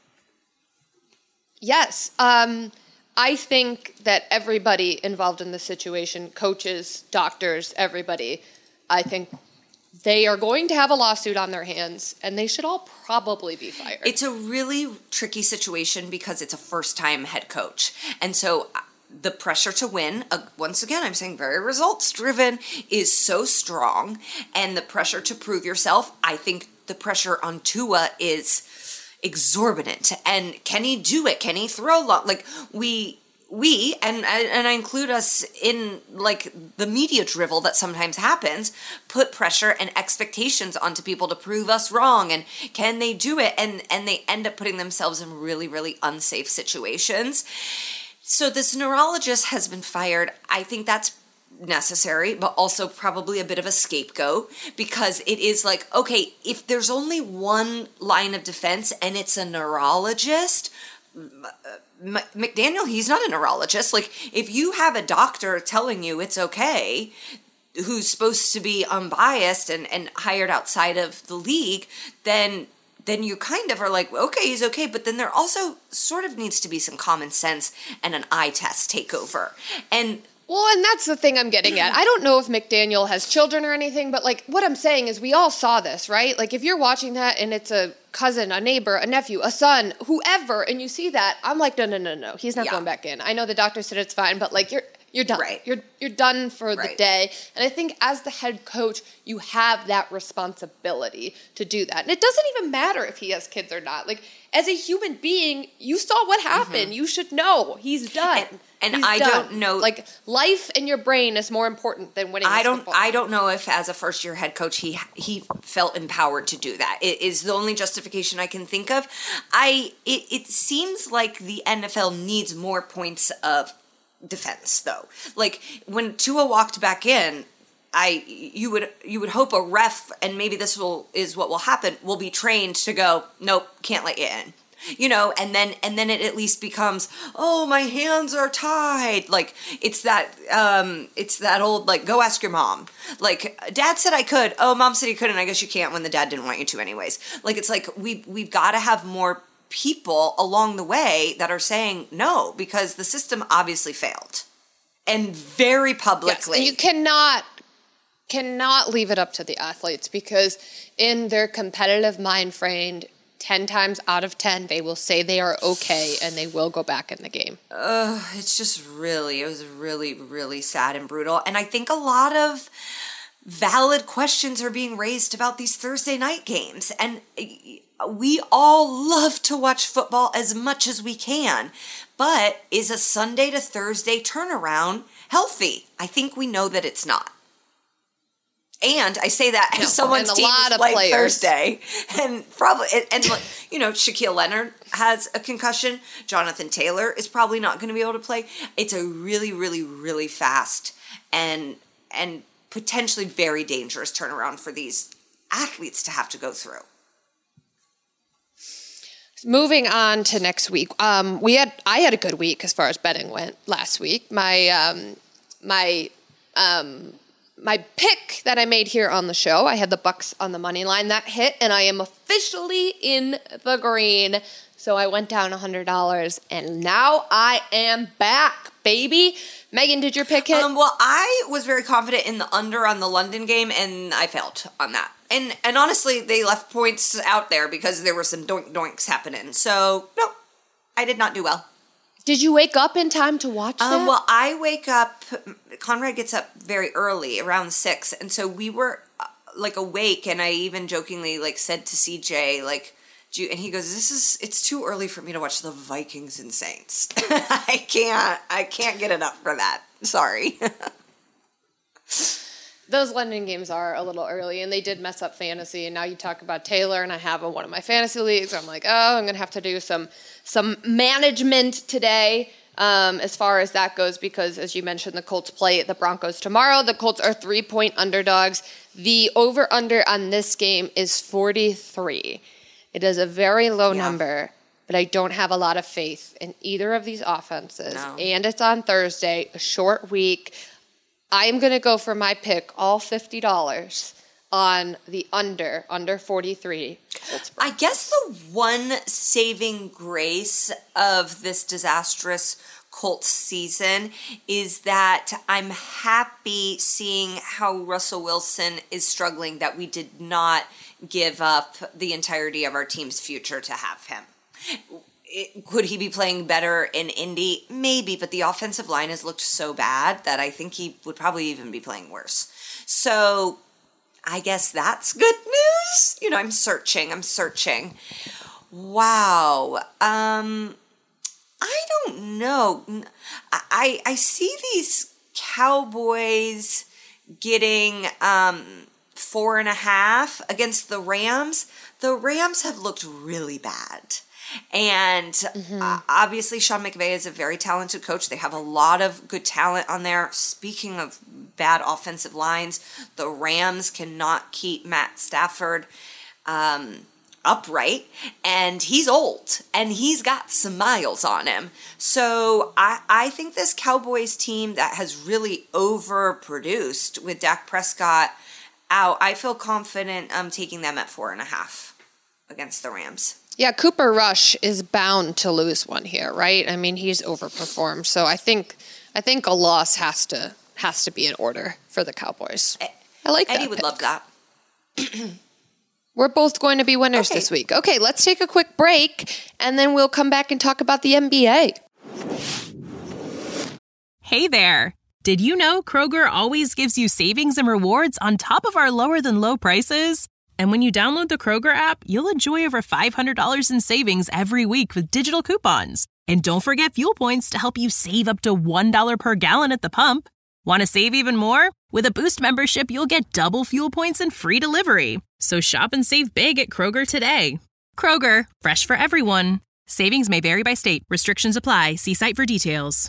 Yes. Um, I think that everybody involved in this situation, coaches, doctors, everybody, I think they are going to have a lawsuit on their hands, and they should all probably be fired. It's a really tricky situation because it's a first-time head coach. And so the pressure to win, uh, once again, I'm saying very results-driven, is so strong. And the pressure to prove yourself, I think the pressure on Tua is exorbitant. And can he do it? Can he throw long? Like, we... We, and and I include us in, like, the media drivel that sometimes happens, put pressure and expectations onto people to prove us wrong, and can they do it? And, and they end up putting themselves in really, really unsafe situations. So this neurologist has been fired. I think that's necessary, but also probably a bit of a scapegoat, because it is like, okay, if there's only one line of defense and it's a neurologist, McDaniel, he's not a neurologist. Like, if you have a doctor telling you it's okay, who's supposed to be unbiased and, and hired outside of the league, then then you kind of are like, okay, he's okay. But then there also sort of needs to be some common sense and an eye test take over. And Well, and that's the thing I'm getting at. I don't know if McDaniel has children or anything, but, like, what I'm saying is we all saw this, right? Like, if you're watching that and it's a cousin, a neighbor, a nephew, a son, whoever, and you see that, I'm like, no, no, no, no, he's not yeah. going back in. I know the doctor said it's fine, but, like, you're you're done. Right. You're you're done for right. the day. And I think as the head coach, you have that responsibility to do that. And it doesn't even matter if he has kids or not. Like, as a human being, you saw what happened. Mm-hmm. You should know he's done. And, and he's I done. don't know, like, life in your brain is more important than winning. I don't. Football. I don't know if, as a first-year head coach, he he felt empowered to do that. It is the only justification I can think of. I. It, it seems like the N F L needs more points of defense, though. Like, when Tua walked back in, I you would you would hope a ref, and maybe this will is what will happen, will be trained to go, nope, can't let you in. You know, and then and then it at least becomes, oh, my hands are tied. Like, it's that um, it's that old, like, go ask your mom. Like, dad said I could. Oh, mom said you couldn't. I guess you can't when the dad didn't want you to anyways. Like, it's like we we've got to have more people along the way that are saying no, because the system obviously failed, and very publicly. Yes, and you cannot cannot leave it up to the athletes, because in their competitive mind frame, ten times out of ten, they will say they are okay and they will go back in the game. Uh, it's just really, it was really, really sad and brutal. And I think a lot of valid questions are being raised about these Thursday night games. And we all love to watch football as much as we can. But is a Sunday to Thursday turnaround healthy? I think we know that it's not. And I say that as no, someone's team is like players. Thursday, and probably and, and you know, Shaquille Leonard has a concussion. Jonathan Taylor is probably not going to be able to play. It's a really, really, really fast and and potentially very dangerous turnaround for these athletes to have to go through. Moving on to next week, um, we had I had a good week as far as betting went last week. My um, my um, my pick that I made here on the show. I had the Bucks on the money line that hit, and I am officially in the green. So I went down one hundred dollars, and now I am back, baby. Megan, did your pick hit? Um, well, I was very confident in the under on the London game, and I failed on that. And and honestly, they left points out there because there were some doink doinks happening. So, no, I did not do well. Did you wake up in time to watch that? Um, well, I wake up, Conrad gets up very early, around six, and so we were, uh, like, awake, and I even jokingly, like, said to C J, like, do you, and he goes, this is, it's too early for me to watch the Vikings and Saints. I can't, I can't get enough for that. Sorry. Those London games are a little early, and they did mess up fantasy. And now you talk about Taylor, and I have in one of my fantasy leagues. I'm like, oh, I'm going to have to do some some management today um, as far as that goes, because, as you mentioned, the Colts play the Broncos tomorrow. The Colts are three-point underdogs. The over-under on this game is forty-three. It is a very low yeah. number, but I don't have a lot of faith in either of these offenses. No. And it's on Thursday, a short week. I am going to go for my pick, all fifty dollars, on the under, under forty-three. I guess the one saving grace of this disastrous Colts season is that I'm happy seeing how Russell Wilson is struggling, that we did not give up the entirety of our team's future to have him. It, could he be playing better in Indy? Maybe, but the offensive line has looked so bad that I think he would probably even be playing worse. So I guess that's good news. You know, I'm searching, I'm searching. Wow. Um, I don't know. I, I see these Cowboys getting um, four and a half against the Rams. The Rams have looked really bad. And mm-hmm. uh, obviously Sean McVay is a very talented coach. They have a lot of good talent on there. Speaking of bad offensive lines, the Rams cannot keep Matt Stafford um, upright. And he's old. And he's got some miles on him. So I, I think this Cowboys team that has really overproduced with Dak Prescott out, I feel confident um, taking them at four and a half against the Rams. Yeah, Cooper Rush is bound to lose one here, right? I mean, he's overperformed, so I think I think a loss has to has to be in order for the Cowboys. I like that. Eddie would pick. love that. We're both going to be winners okay. this week. Okay, let's take a quick break, and then we'll come back and talk about the N B A. Hey there. Did you know Kroger always gives you savings and rewards on top of our lower than low prices? And when you download the Kroger app, you'll enjoy over five hundred dollars in savings every week with digital coupons. And don't forget fuel points to help you save up to one dollar per gallon at the pump. Want to save even more? With a Boost membership, you'll get double fuel points and free delivery. So shop and save big at Kroger today. Kroger, fresh for everyone. Savings may vary by state. Restrictions apply. See site for details.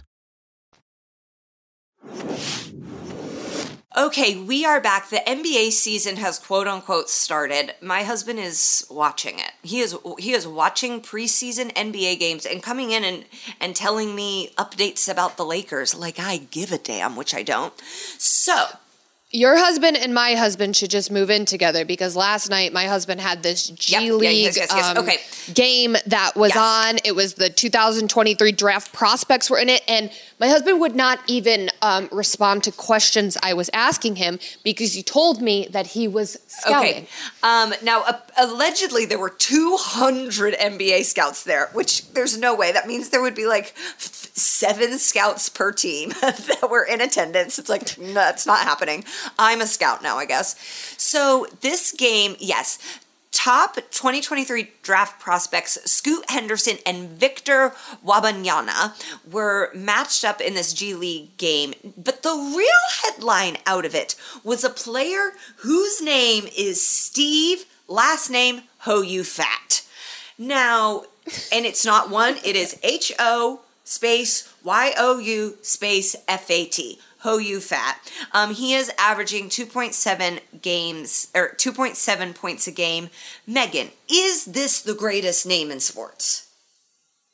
Okay, we are back. The N B A season has quote unquote started. My husband is watching it. He is he is watching preseason N B A games and coming in and, and telling me updates about the Lakers like I give a damn, which I don't. So your husband and my husband should just move in together, because last night my husband had this G yep, League yes, yes, yes. Um, okay. game that was yes. on. It was the two thousand twenty-three draft prospects were in it, and my husband would not even um, respond to questions I was asking him because he told me that he was scouting. Okay. Um, now, uh, allegedly there were two hundred N B A scouts there, which there's no way. That means there would be like seven scouts per team that were in attendance. It's like, no, that's not happening. I'm a scout now, I guess. So this game, yes, top twenty twenty-three draft prospects Scoot Henderson and Victor Wembanyama were matched up in this G League game. But the real headline out of it was a player whose name is Steve, last name Ho-You-Fat. Now, and it's not one, it is H O space Y O U space F A T. Ho-You-Fat. Um, he is averaging two point seven games or two point seven points a game. Megan, is this the greatest name in sports?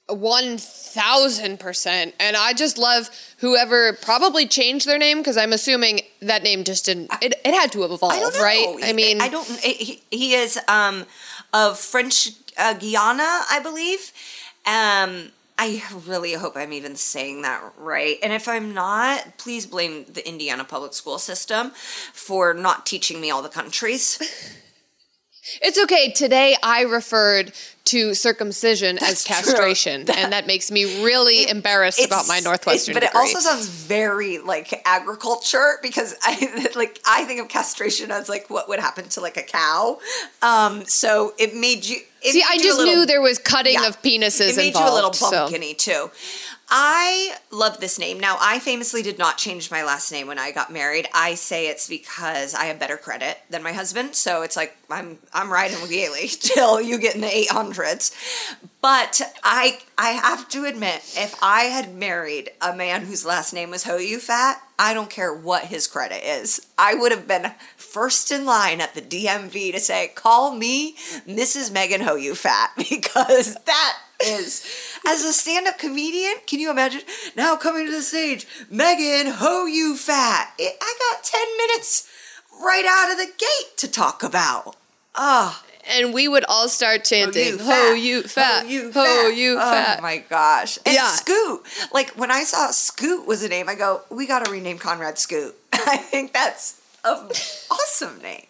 one thousand percent. And I just love whoever probably changed their name, because I'm assuming that name just didn't, it, it had to have evolved, I don't know. right? I mean, I don't, he, he is um, of French uh, Guiana, I believe. Um, I really hope I'm even saying that right. And if I'm not, please blame the Indiana public school system for not teaching me all the countries. it's okay. Today I referred to circumcision That's as castration, true. That, and that makes me really it, embarrassed about my Northwestern it, But degree. it also sounds very like agriculture, because I like I think of castration as like what would happen to like a cow. Um, so it made you. It See, made I you just little, knew there was cutting yeah, of penises It made involved. you a little so. bumpkiny too. I love this name. Now, I famously did not change my last name when I got married. I say it's because I have better credit than my husband. So it's like I'm I'm riding with Yaley till you get in the eight hundreds. But I I have to admit, if I had married a man whose last name was Hoyufat, I don't care what his credit is. I would have been first in line at the D M V to say, call me Missus Megan Hoyufat, because that is, as a stand-up comedian, can you imagine? Now coming to the stage, Megan Hoyufat. It, I got ten minutes right out of the gate to talk about. Ah. And we would all start chanting, Ho ho you fat, Ho you ho fat. you Oh fat. my gosh. And Yeah. Scoot. Like when I saw Scoot was a name, I go, we got to rename Conrad Scoot. I think that's an awesome name.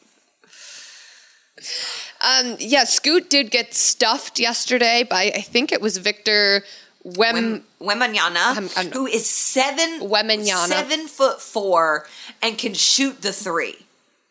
Um, yeah, Scoot did get stuffed yesterday by, I think it was Victor Wem... Wembanyama, I'm- I'm- who is seven, Wembanyama. seven foot four and can shoot the three.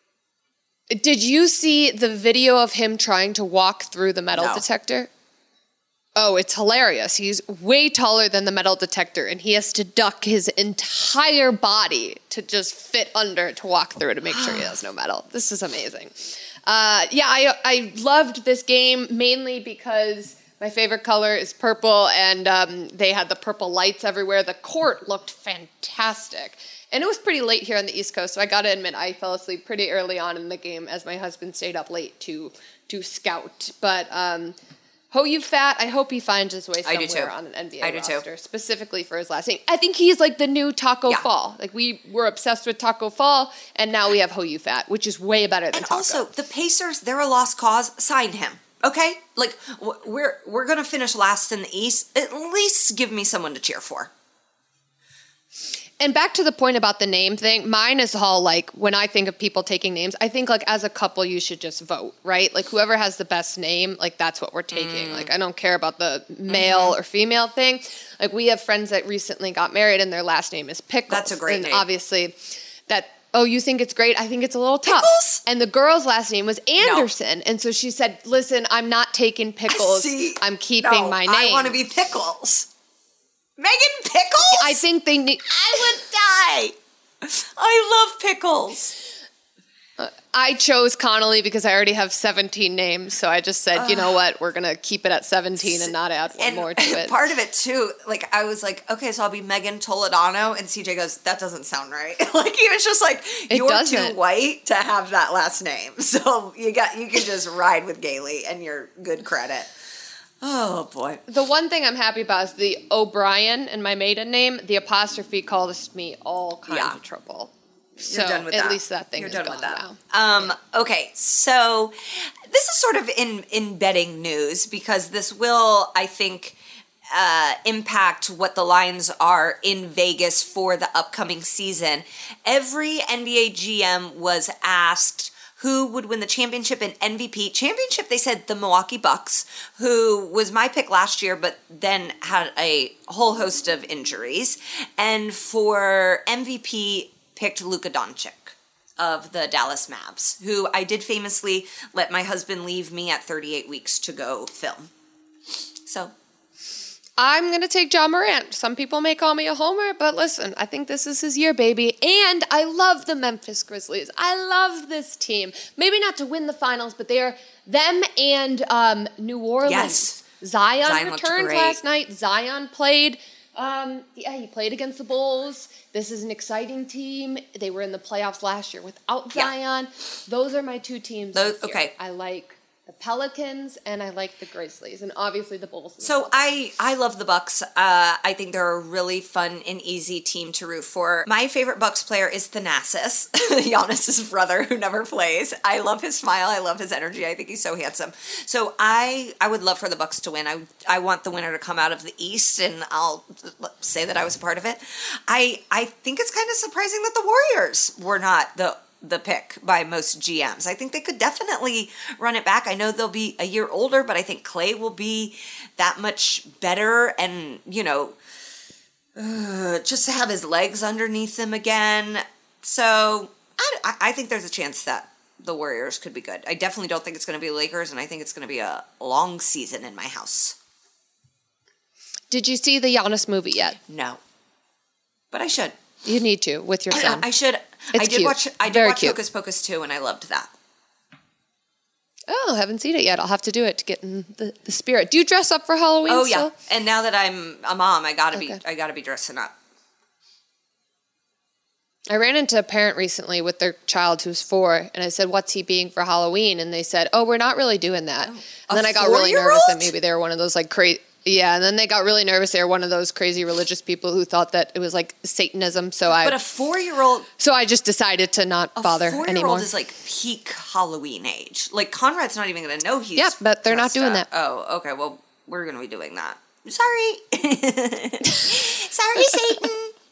Did you see the video of him trying to walk through the metal No. detector? Oh, it's hilarious. He's way taller than the metal detector, and he has to duck his entire body to just fit under to walk through to make sure he has no metal. This is amazing. Uh, yeah, I I loved this game mainly because my favorite color is purple, and um, they had the purple lights everywhere. The court looked fantastic. And it was pretty late here on the East Coast, so I got to admit I fell asleep pretty early on in the game as my husband stayed up late to to scout. But um, Ho You Fat, I hope he finds his way I do somewhere too. on an N B A I do too. roster, specifically for his last name. I think he's like the new Taco Yeah. Fall. Like we were obsessed with Taco Fall, and now we have Ho You Fat, which is way better than And Taco. also, the Pacers, they're a lost cause. Sign him. Okay? Like, w- we're we're going to finish last in the East. At least give me someone to cheer for. And back to the point about the name thing, mine is all like, when I think of people taking names, I think like as a couple, you should just vote, right? Like whoever has the best name, like that's what we're taking. Mm. Like I don't care about the male mm-hmm. or female thing. Like we have friends that recently got married and their last name is Pickles. That's a great and name. obviously that, oh, you think it's great? I think it's a little tough. Pickles? And the girl's last name was Anderson. No. And so she said, listen, I'm not taking Pickles. See, I'm keeping no, my name. I want to be Pickles. Megan Pickles? I think they need... I would die. I love pickles. Uh, I chose Connolly because I already have seventeen names, so I just said, uh, you know what, we're going to keep it at seventeen and not add one and more to it. Part of it, too, like, I was like, okay, so I'll be Megan Toledano, and C J goes, that doesn't sound right. Like, he was just like, you're doesn't. too white to have that last name, so you got you can just ride with Gailey, and you're good credit. Oh, boy. The one thing I'm happy about is the O'Brien in my maiden name. The apostrophe caused me all kinds Yeah. of trouble. So You're done with at that. least that thing You're is done gone with that. now. Um, okay, so this is sort of in, in betting news because this will, I think, uh, impact what the lines are in Vegas for the upcoming season. Every N B A G M was asked who would win the championship and M V P. Championship, they said the Milwaukee Bucks, who was my pick last year, but then had a whole host of injuries. And for M V P, picked Luka Doncic of the Dallas Mavs, who I did famously let my husband leave me at thirty-eight weeks to go film. So... I'm going to take John Morant. Some people may call me a homer, but listen, I think this is his year, baby. And I love the Memphis Grizzlies. I love this team. Maybe not to win the finals, but they are them and um, New Orleans. Yes. Zion, Zion looked returned great. last night. Zion played. Um, yeah, he played against the Bulls. This is an exciting team. They were in the playoffs last year without Yeah. Zion. Those are my two teams. Those- this year. okay. I like the Pelicans, and I like the Grizzlies, and obviously the Bulls. And So the I, I love the Bucks. Uh, I think they're a really fun and easy team to root for. My favorite Bucks player is Thanasis, Giannis's brother who never plays. I love his smile. I love his energy. I think he's so handsome. So I I would love for the Bucks to win. I I want the winner to come out of the East, and I'll say that I was a part of it. I I think it's kind of surprising that the Warriors were not the the pick by most G Ms. I think they could definitely run it back. I know they'll be a year older, but I think Clay will be that much better, and, you know, uh, just to have his legs underneath him again. So I, I think there's a chance that the Warriors could be good. I definitely don't think it's going to be Lakers, and I think it's going to be a long season in my house. Did you see the Giannis movie yet? No. But I should. You need to with your son. I should. It's I did cute. watch I did Very watch cute. Hocus Pocus two, and I loved that. Oh, haven't seen it yet. I'll have to do it to get in the, the spirit. Do you dress up for Halloween Oh still? yeah. And now that I'm a mom, I gotta Oh, be good. I gotta be dressing up. I ran into a parent recently with their child who's four, and I said, "What's he being for Halloween?" And they said, "Oh, we're not really doing that." And then A I got really nervous that four-year-old? maybe they were one of those like crazy. Yeah, and then they got really nervous. They were one of those crazy religious people who thought that it was like Satanism. So I, But a four year old so I just decided to not a bother four year anymore. old is like peak Halloween age. Like Conrad's not even gonna know he's Yeah, but they're not dressed doing up. that. Oh, okay. Well, we're gonna be doing that. Sorry. Sorry, Satan.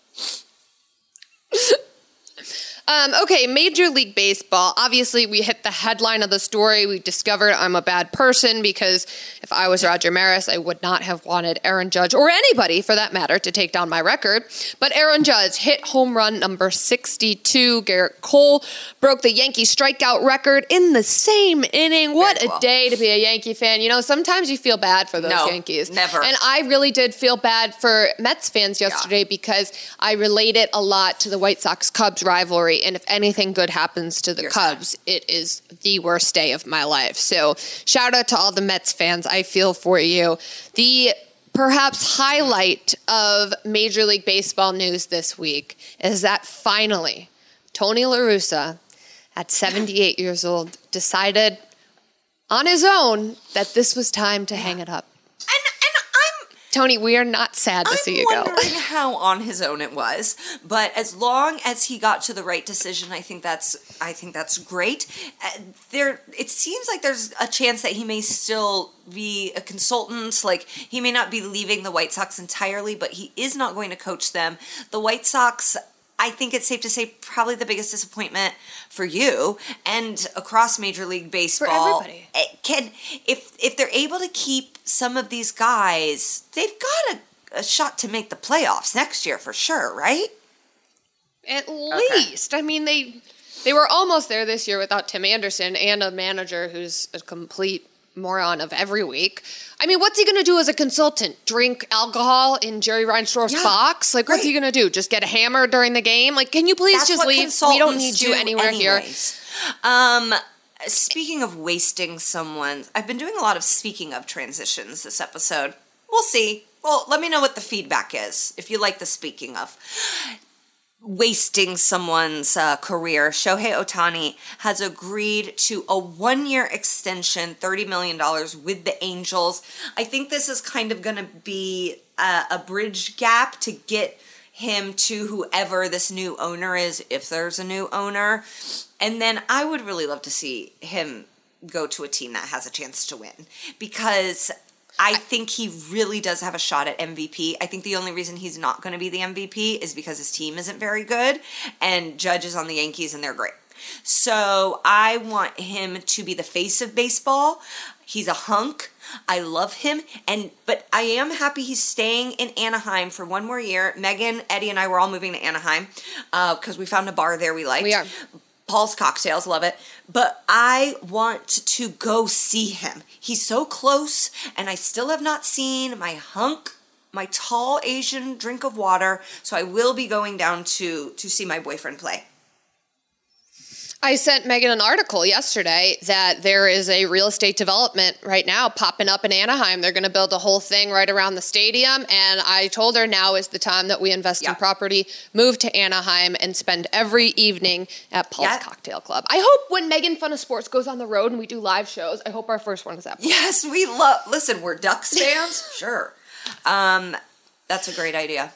Um, okay, Major League Baseball. Obviously, we hit the headline of the story. We discovered I'm a bad person because if I was Roger Maris, I would not have wanted Aaron Judge, or anybody for that matter, to take down my record. But Aaron Judge hit home run number sixty-two. Garrett Cole broke the Yankee strikeout record in the same inning. What Very a cool. day to be a Yankee fan. You know, sometimes you feel bad for those No, Yankees. never. And I really did feel bad for Mets fans yesterday because I relate it a lot to the White Sox-Cubs rivalry. And if anything good happens to the You're Cubs, it is the worst day of my life. So shout out to all the Mets fans. I feel for you. The perhaps highlight of Major League Baseball news this week is that finally Tony La Russa, at seventy-eight years old, decided on his own that this was time to hang it up. And and I'm Tony, we are not sad to I'm see you go. wondering how on his own it was, but as long as he got to the right decision, I think that's I think that's great. Uh, there, it seems like there's a chance that he may still be a consultant. Like he may not be leaving the White Sox entirely, but he is not going to coach them. The White Sox, I think it's safe to say, probably the biggest disappointment for you and across Major League Baseball. everybody. It can if if they're able to keep some of these guys, they've got a, a shot to make the playoffs next year for sure, right? At least. I mean, they they were almost there this year without Tim Anderson and a manager who's a complete moron of every week. I mean, what's he going to do as a consultant? Drink alcohol in Jerry Reinsdorf's Yeah, box? Like, what's he great. going to do? Just get a hammer during the game? Like, can you please That's just what leave? We consultants don't need you do anywhere here. anyways. Um, speaking of wasting someone, I've been doing a lot of speaking of transitions this episode. We'll see. Well, let me know what the feedback is if you like the speaking of. Wasting someone's uh, career, Shohei Ohtani has agreed to a one-year extension, thirty million dollars with the Angels. I think this is kind of going to be a, a bridge gap to get him to whoever this new owner is, if there's a new owner. And then I would really love to see him go to a team that has a chance to win, because I think he really does have a shot at M V P. I think the only reason he's not going to be the M V P is because his team isn't very good, and Judge is on the Yankees and they're great. So I want him to be the face of baseball. He's a hunk. I love him, and but I am happy he's staying in Anaheim for one more year. Megan, Eddie, and I were all moving to Anaheim because uh, we found a bar there we liked. We are. Paul's Cocktails, love it. But I want to go see him. He's so close, and I still have not seen my hunk, my tall Asian drink of water. So I will be going down to to see my boyfriend play. I sent Megan an article yesterday that there is a real estate development right now popping up in Anaheim. They're going to build a whole thing right around the stadium. And I told her now is the time that we invest yeah. in property, move to Anaheim, and spend every evening at Paul's yeah. Cocktail Club. I hope when Megan Fun of Sports goes on the road and we do live shows, I hope our first one is that. Yes, we love, listen, we're Ducks fans. Sure. Um, that's a great idea.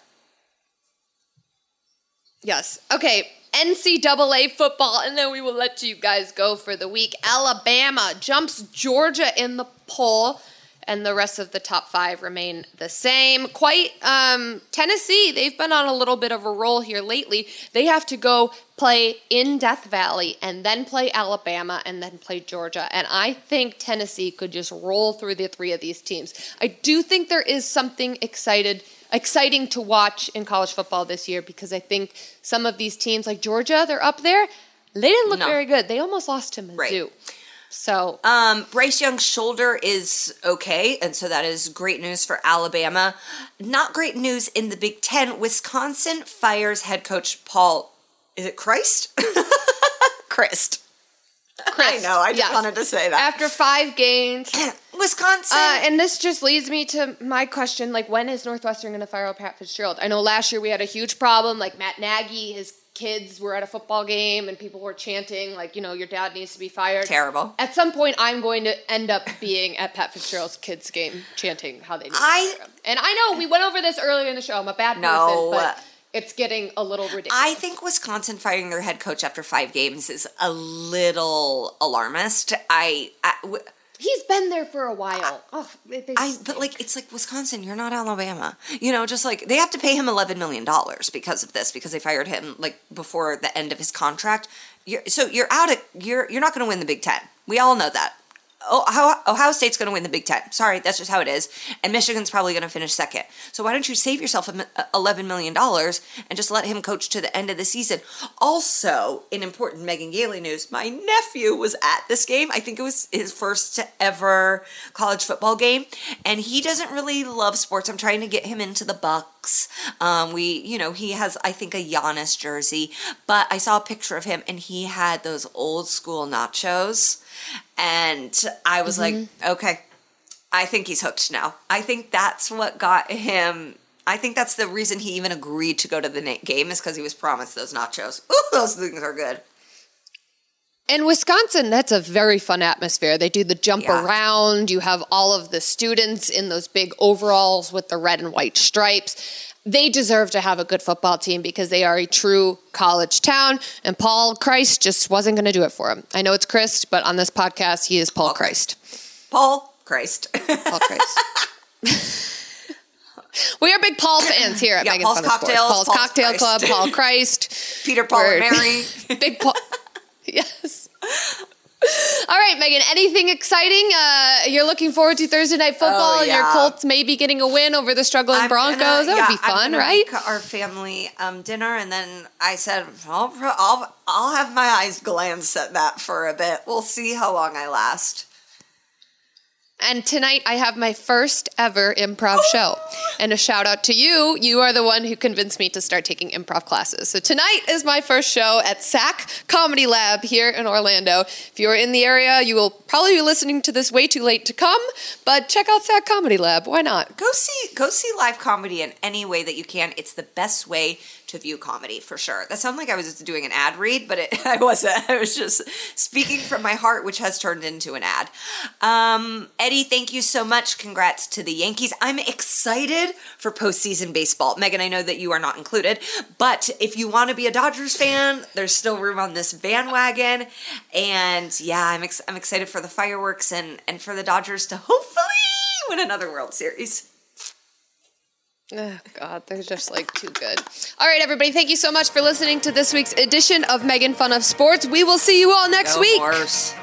Yes. Okay. N C double A football, and then we will let you guys go for the week. Alabama jumps Georgia in the poll, and the rest of the top five remain the same. Quite um, Tennessee, they've been on a little bit of a roll here lately. They have to go play in Death Valley, and then play Alabama, and then play Georgia. And I think Tennessee could just roll through the three of these teams. I do think there is something excited exciting to watch in college football this year, because I think some of these teams like Georgia, they're up there. They didn't look no. very good. They almost lost to Mizzou. Right. So um, Bryce Young's shoulder is okay, and so that is great news for Alabama. Not great news in the Big Ten. Wisconsin fires head coach Paul, is it Christ? Christ. I know, I just yes. wanted to say that. After five games. Wisconsin. Uh, and this just leads me to my question, like, when is Northwestern going to fire out Pat Fitzgerald? I know last year we had a huge problem, like Matt Nagy, his kids were at a football game and people were chanting, like, you know, your dad needs to be fired. Terrible. At some point, I'm going to end up being at Pat Fitzgerald's kids' game chanting how they need I, to fire him. And I know, we went over this earlier in the show. I'm a bad no, person, but it's getting a little ridiculous. I think Wisconsin firing their head coach after five games is a little alarmist. I... I w- He's been there for a while. Oh, they, they I, but like, it's like Wisconsin, you're not Alabama. You know, just like, they have to pay him eleven million dollars because of this, because they fired him like before the end of his contract. You're, so you're out of, you're, you're not going to win the Big Ten. We all know that. Oh, Ohio State's going to win the Big Ten. Sorry, that's just how it is. And Michigan's probably going to finish second. So why don't you save yourself eleven million dollars and just let him coach to the end of the season? Also, in important Megan Gailey news, my nephew was at this game. I think it was his first ever college football game. And he doesn't really love sports. I'm trying to get him into the Bucks. Um, we, you know, he has, I think, a Giannis jersey. But I saw a picture of him and he had those old school nachos. And I was mm-hmm. like, okay, I think he's hooked now. I think that's what got him. I think that's the reason he even agreed to go to the game, is because he was promised those nachos. Ooh, those things are good. In Wisconsin, that's a very fun atmosphere. They do the jump yeah. around. You have all of the students in those big overalls with the red and white stripes. They deserve to have a good football team because they are a true college town, and Paul Christ just wasn't going to do it for him. I know it's Christ, but on this podcast, he is Paul, Paul Christ. Paul Christ. Paul Christ. We are big Paul fans here at yeah, Megan Paul's Fun of Cocktails, Sports. Paul's, Paul's Cocktail Christ. Club, Paul Christ. Peter, Paul, We're and Mary. Big Paul. Yes. All right, Megan, anything exciting uh, you're looking forward to Thursday Night Football? Oh, yeah. Your Colts maybe getting a win over the struggling I'm Broncos? Gonna, that yeah, would be fun, I'm gonna right? Make our family um, dinner, and then I said, I'll, I'll, I'll have my eyes glance at that for a bit. We'll see how long I last. And tonight I have my first ever improv show. And a shout out to you. You are the one who convinced me to start taking improv classes. So tonight is my first show at S A C Comedy Lab here in Orlando. If you're in the area, you will probably be listening to this way too late to come, but check out S A C Comedy Lab. Why not? Go see go see live comedy in any way that you can. It's the best way to view comedy, for sure. That sounded like I was just doing an ad read, but it, I wasn't. I was just speaking from my heart, which has turned into an ad. Um, Eddie, thank you so much. Congrats to the Yankees. I'm excited for postseason baseball. Megan, I know that you are not included, but if you want to be a Dodgers fan, there's still room on this bandwagon. And yeah, I'm ex- I'm excited for the fireworks and, and for the Dodgers to hopefully win another World Series. Oh, God, they're just, like, too good. All right, everybody, thank you so much for listening to this week's edition of Megan Fun of Sports. We will see you all next Go week. Horse.